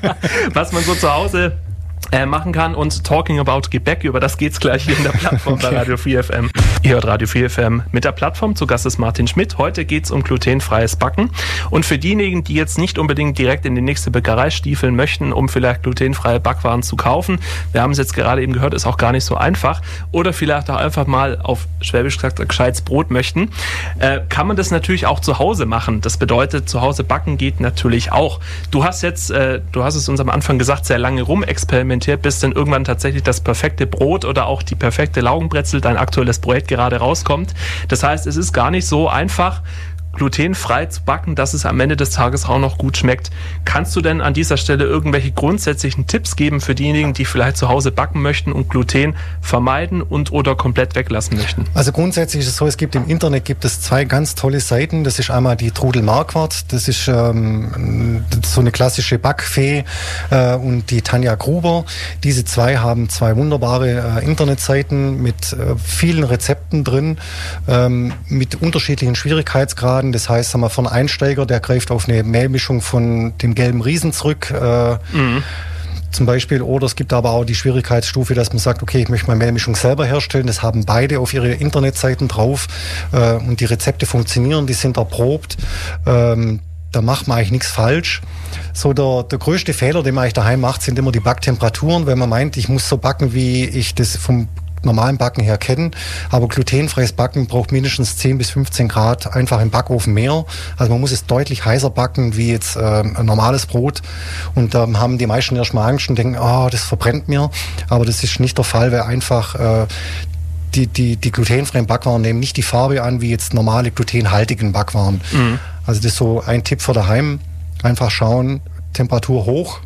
was man so zu Hause äh, machen kann. Und Talking About Gebäck, über das geht's gleich hier in der Plattform okay. bei Radio vier F M. Ihr hört Radio vier F M mit der Plattform. Zu Gast ist Martin Schmidt. Heute geht's um glutenfreies Backen. Und für diejenigen, die jetzt nicht unbedingt direkt in die nächste Bäckerei stiefeln möchten, um vielleicht glutenfreie Backwaren zu kaufen, wir haben es jetzt gerade eben gehört, ist auch gar nicht so einfach, oder vielleicht auch einfach mal auf Schwäbisch gesagt ein gescheites Brot möchten, äh, kann man das natürlich auch zu Hause machen. Das bedeutet, zu Hause backen geht natürlich auch. Du hast jetzt, äh, du hast es uns am Anfang gesagt, sehr lange rumexperimentiert, bis dann irgendwann tatsächlich das perfekte Brot oder auch die perfekte Laugenbrezel, dein aktuelles Projekt, gerade rauskommt. Das heißt, es ist gar nicht so einfach, glutenfrei zu backen, dass es am Ende des Tages auch noch gut schmeckt. Kannst du denn an dieser Stelle irgendwelche grundsätzlichen Tipps geben für diejenigen, die vielleicht zu Hause backen möchten und Gluten vermeiden und oder komplett weglassen möchten? Also grundsätzlich ist es so, es gibt im Internet gibt es zwei ganz tolle Seiten. Das ist einmal die Trudel Marquardt, das ist ähm, so eine klassische Backfee, äh, und die Tanja Gruber. Diese zwei haben zwei wunderbare äh, Internetseiten mit äh, vielen Rezepten drin, ähm, mit unterschiedlichen Schwierigkeitsgraden. Das heißt, sagen wir, von Einsteiger, der greift auf eine Mehlmischung von dem gelben Riesen zurück, äh, mhm. zum Beispiel. Oder es gibt aber auch die Schwierigkeitsstufe, dass man sagt, okay, ich möchte meine Mehlmischung selber herstellen. Das haben beide auf ihre Internetseiten drauf, äh, und die Rezepte funktionieren, die sind erprobt. Ähm, da macht man eigentlich nichts falsch. So der, der größte Fehler, den man eigentlich daheim macht, sind immer die Backtemperaturen, wenn man meint, ich muss so backen, wie ich das vom normalen Backen her kennen. Aber glutenfreies Backen braucht mindestens zehn bis fünfzehn Grad einfach im Backofen mehr. Also man muss es deutlich heißer backen wie jetzt äh, ein normales Brot. Und da ähm, haben die meisten erstmal Angst und denken, oh, das verbrennt mir. Aber das ist nicht der Fall, weil einfach äh, die, die, die glutenfreien Backwaren nehmen nicht die Farbe an wie jetzt normale glutenhaltigen Backwaren. Mhm. Also das ist so ein Tipp für daheim. Einfach schauen, Temperatur hoch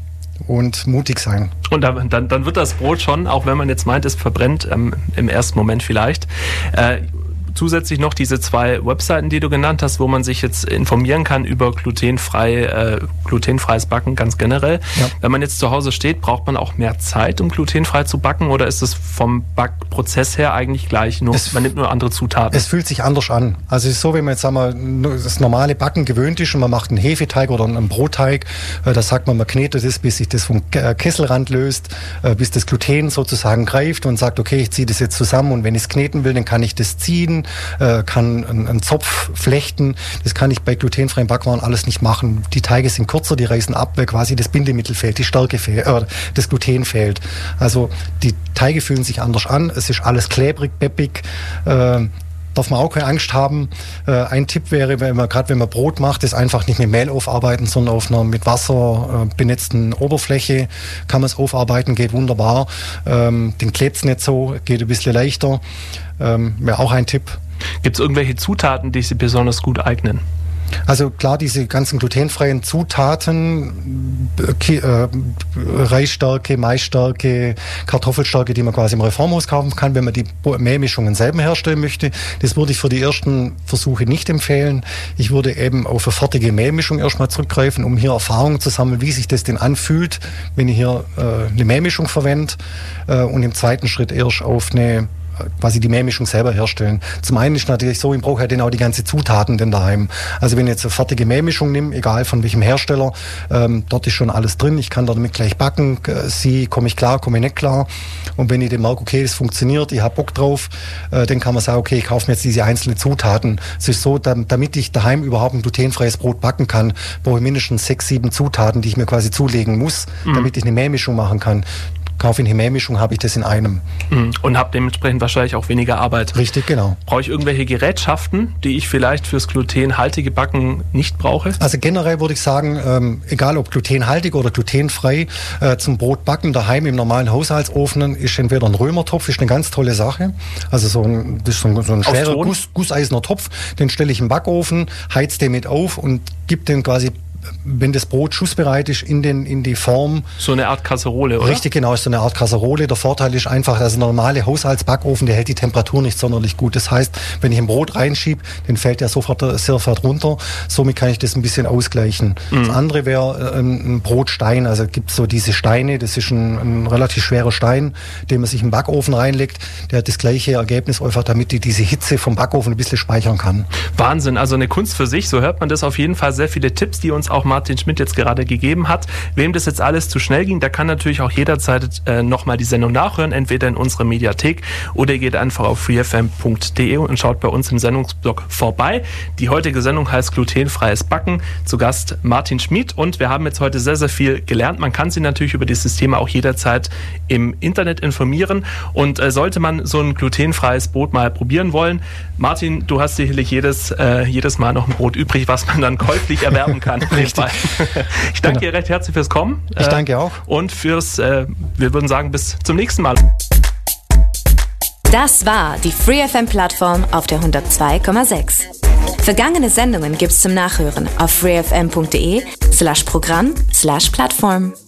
und mutig sein. Und dann, dann, dann wird das Brot schon, auch wenn man jetzt meint, es verbrennt ähm, im ersten Moment vielleicht, äh, zusätzlich noch diese zwei Webseiten, die du genannt hast, wo man sich jetzt informieren kann über glutenfrei, äh, glutenfreies Backen ganz generell. Ja. Wenn man jetzt zu Hause steht, braucht man auch mehr Zeit, um glutenfrei zu backen, oder ist es vom Backprozess her eigentlich gleich, nur es, man nimmt nur andere Zutaten? Es fühlt sich anders an. Also es ist so, wenn man jetzt sagen wir, das normale Backen gewöhnt ist und man macht einen Hefeteig oder einen Brotteig, äh, da sagt man, man knetet es, bis sich das vom Kesselrand löst, äh, bis das Gluten sozusagen greift und sagt, okay, ich ziehe das jetzt zusammen und wenn ich es kneten will, dann kann ich das ziehen, kann einen, einen Zopf flechten. Das kann ich bei glutenfreien Backwaren alles nicht machen. Die Teige sind kürzer, die reißen ab, weil quasi das Bindemittel fehlt, die Stärke fehlt, äh, das Gluten fehlt. Also die Teige fühlen sich anders an. Es ist alles klebrig, peppig. Äh, darf man auch keine Angst haben. Äh, ein Tipp wäre, wenn man gerade wenn man Brot macht, ist einfach nicht mit Mehl aufarbeiten, sondern auf einer mit Wasser äh, benetzten Oberfläche kann man es aufarbeiten, geht wunderbar. Ähm, den klebt es nicht so, geht ein bisschen leichter. Ähm, wäre auch ein Tipp. Gibt es irgendwelche Zutaten, die sich besonders gut eignen? Also klar, diese ganzen glutenfreien Zutaten, äh, äh, Reisstärke, Maisstärke, Kartoffelstärke, die man quasi im Reformhaus kaufen kann, wenn man die Mehlmischungen selber herstellen möchte, das würde ich für die ersten Versuche nicht empfehlen. Ich würde eben auf eine fertige Mehlmischung erstmal zurückgreifen, um hier Erfahrungen zu sammeln, wie sich das denn anfühlt, wenn ich hier äh, eine Mehlmischung verwende, äh, und im zweiten Schritt erst auf eine quasi die Mehlmischung selber herstellen. Zum einen ist natürlich so, ich brauche ja genau die ganze Zutaten denn daheim. Also wenn ich jetzt eine fertige Mehlmischung nehme, egal von welchem Hersteller, ähm, dort ist schon alles drin. Ich kann damit gleich backen. Sie, komme ich klar, komme ich nicht klar. Und wenn ich dann merke, okay, das funktioniert, ich habe Bock drauf, äh, dann kann man sagen, okay, ich kaufe mir jetzt diese einzelnen Zutaten. Es ist so, damit ich daheim überhaupt ein glutenfreies Brot backen kann, brauche ich mindestens sechs, sieben Zutaten, die ich mir quasi zulegen muss, mhm. damit ich eine Mehlmischung machen kann. Kaufe ich eine Mehlmischung, habe ich das in einem. Und habe dementsprechend wahrscheinlich auch weniger Arbeit. Richtig, genau. Brauche ich irgendwelche Gerätschaften, die ich vielleicht fürs glutenhaltige Backen nicht brauche? Also generell würde ich sagen, ähm, egal ob glutenhaltig oder glutenfrei, äh, zum Brotbacken daheim im normalen Haushaltsofen ist entweder ein Römertopf, ist eine ganz tolle Sache. Also so ein, das ist so ein, so ein schwerer Guss, gusseiserner Topf, den stelle ich im Backofen, heiz den mit auf und gebe den quasi, wenn das Brot schussbereit ist, in, den, in die Form. So eine Art Kasserole, oder? Richtig, genau, ist so eine Art Kasserole. Der Vorteil ist einfach, dass ein normaler Haushaltsbackofen, der hält die Temperatur nicht sonderlich gut. Das heißt, wenn ich ein Brot reinschiebe, dann fällt der sofort sehr sofort runter. Somit kann ich das ein bisschen ausgleichen. Mhm. Das andere wäre ein, ein Brotstein. Also gibt es so diese Steine, das ist ein, ein relativ schwerer Stein, den man sich im Backofen reinlegt. Der hat das gleiche Ergebnis, einfach damit die diese Hitze vom Backofen ein bisschen speichern kann. Wahnsinn, also eine Kunst für sich. So hört man das auf jeden Fall. Sehr viele Tipps, die uns auch Martin Schmidt jetzt gerade gegeben hat. Wem das jetzt alles zu schnell ging, der kann natürlich auch jederzeit äh, nochmal die Sendung nachhören, entweder in unserer Mediathek oder ihr geht einfach auf free f m punkt d e und schaut bei uns im Sendungsblog vorbei. Die heutige Sendung heißt Glutenfreies Backen. Zu Gast Martin Schmidt und wir haben jetzt heute sehr, sehr viel gelernt. Man kann sich natürlich über dieses Thema auch jederzeit im Internet informieren und äh, sollte man so ein glutenfreies Brot mal probieren wollen. Martin, du hast sicherlich jedes, äh, jedes Mal noch ein Brot übrig, was man dann käuflich erwerben kann. Richtig. Ich danke dir recht herzlich fürs Kommen. Ich danke auch. Und fürs, äh, wir würden sagen, bis zum nächsten Mal. Das war die Free F M Plattform auf der hundertzwei Komma sechs. Vergangene Sendungen gibt's zum Nachhören auf freefm.de slash Programm slash Plattform.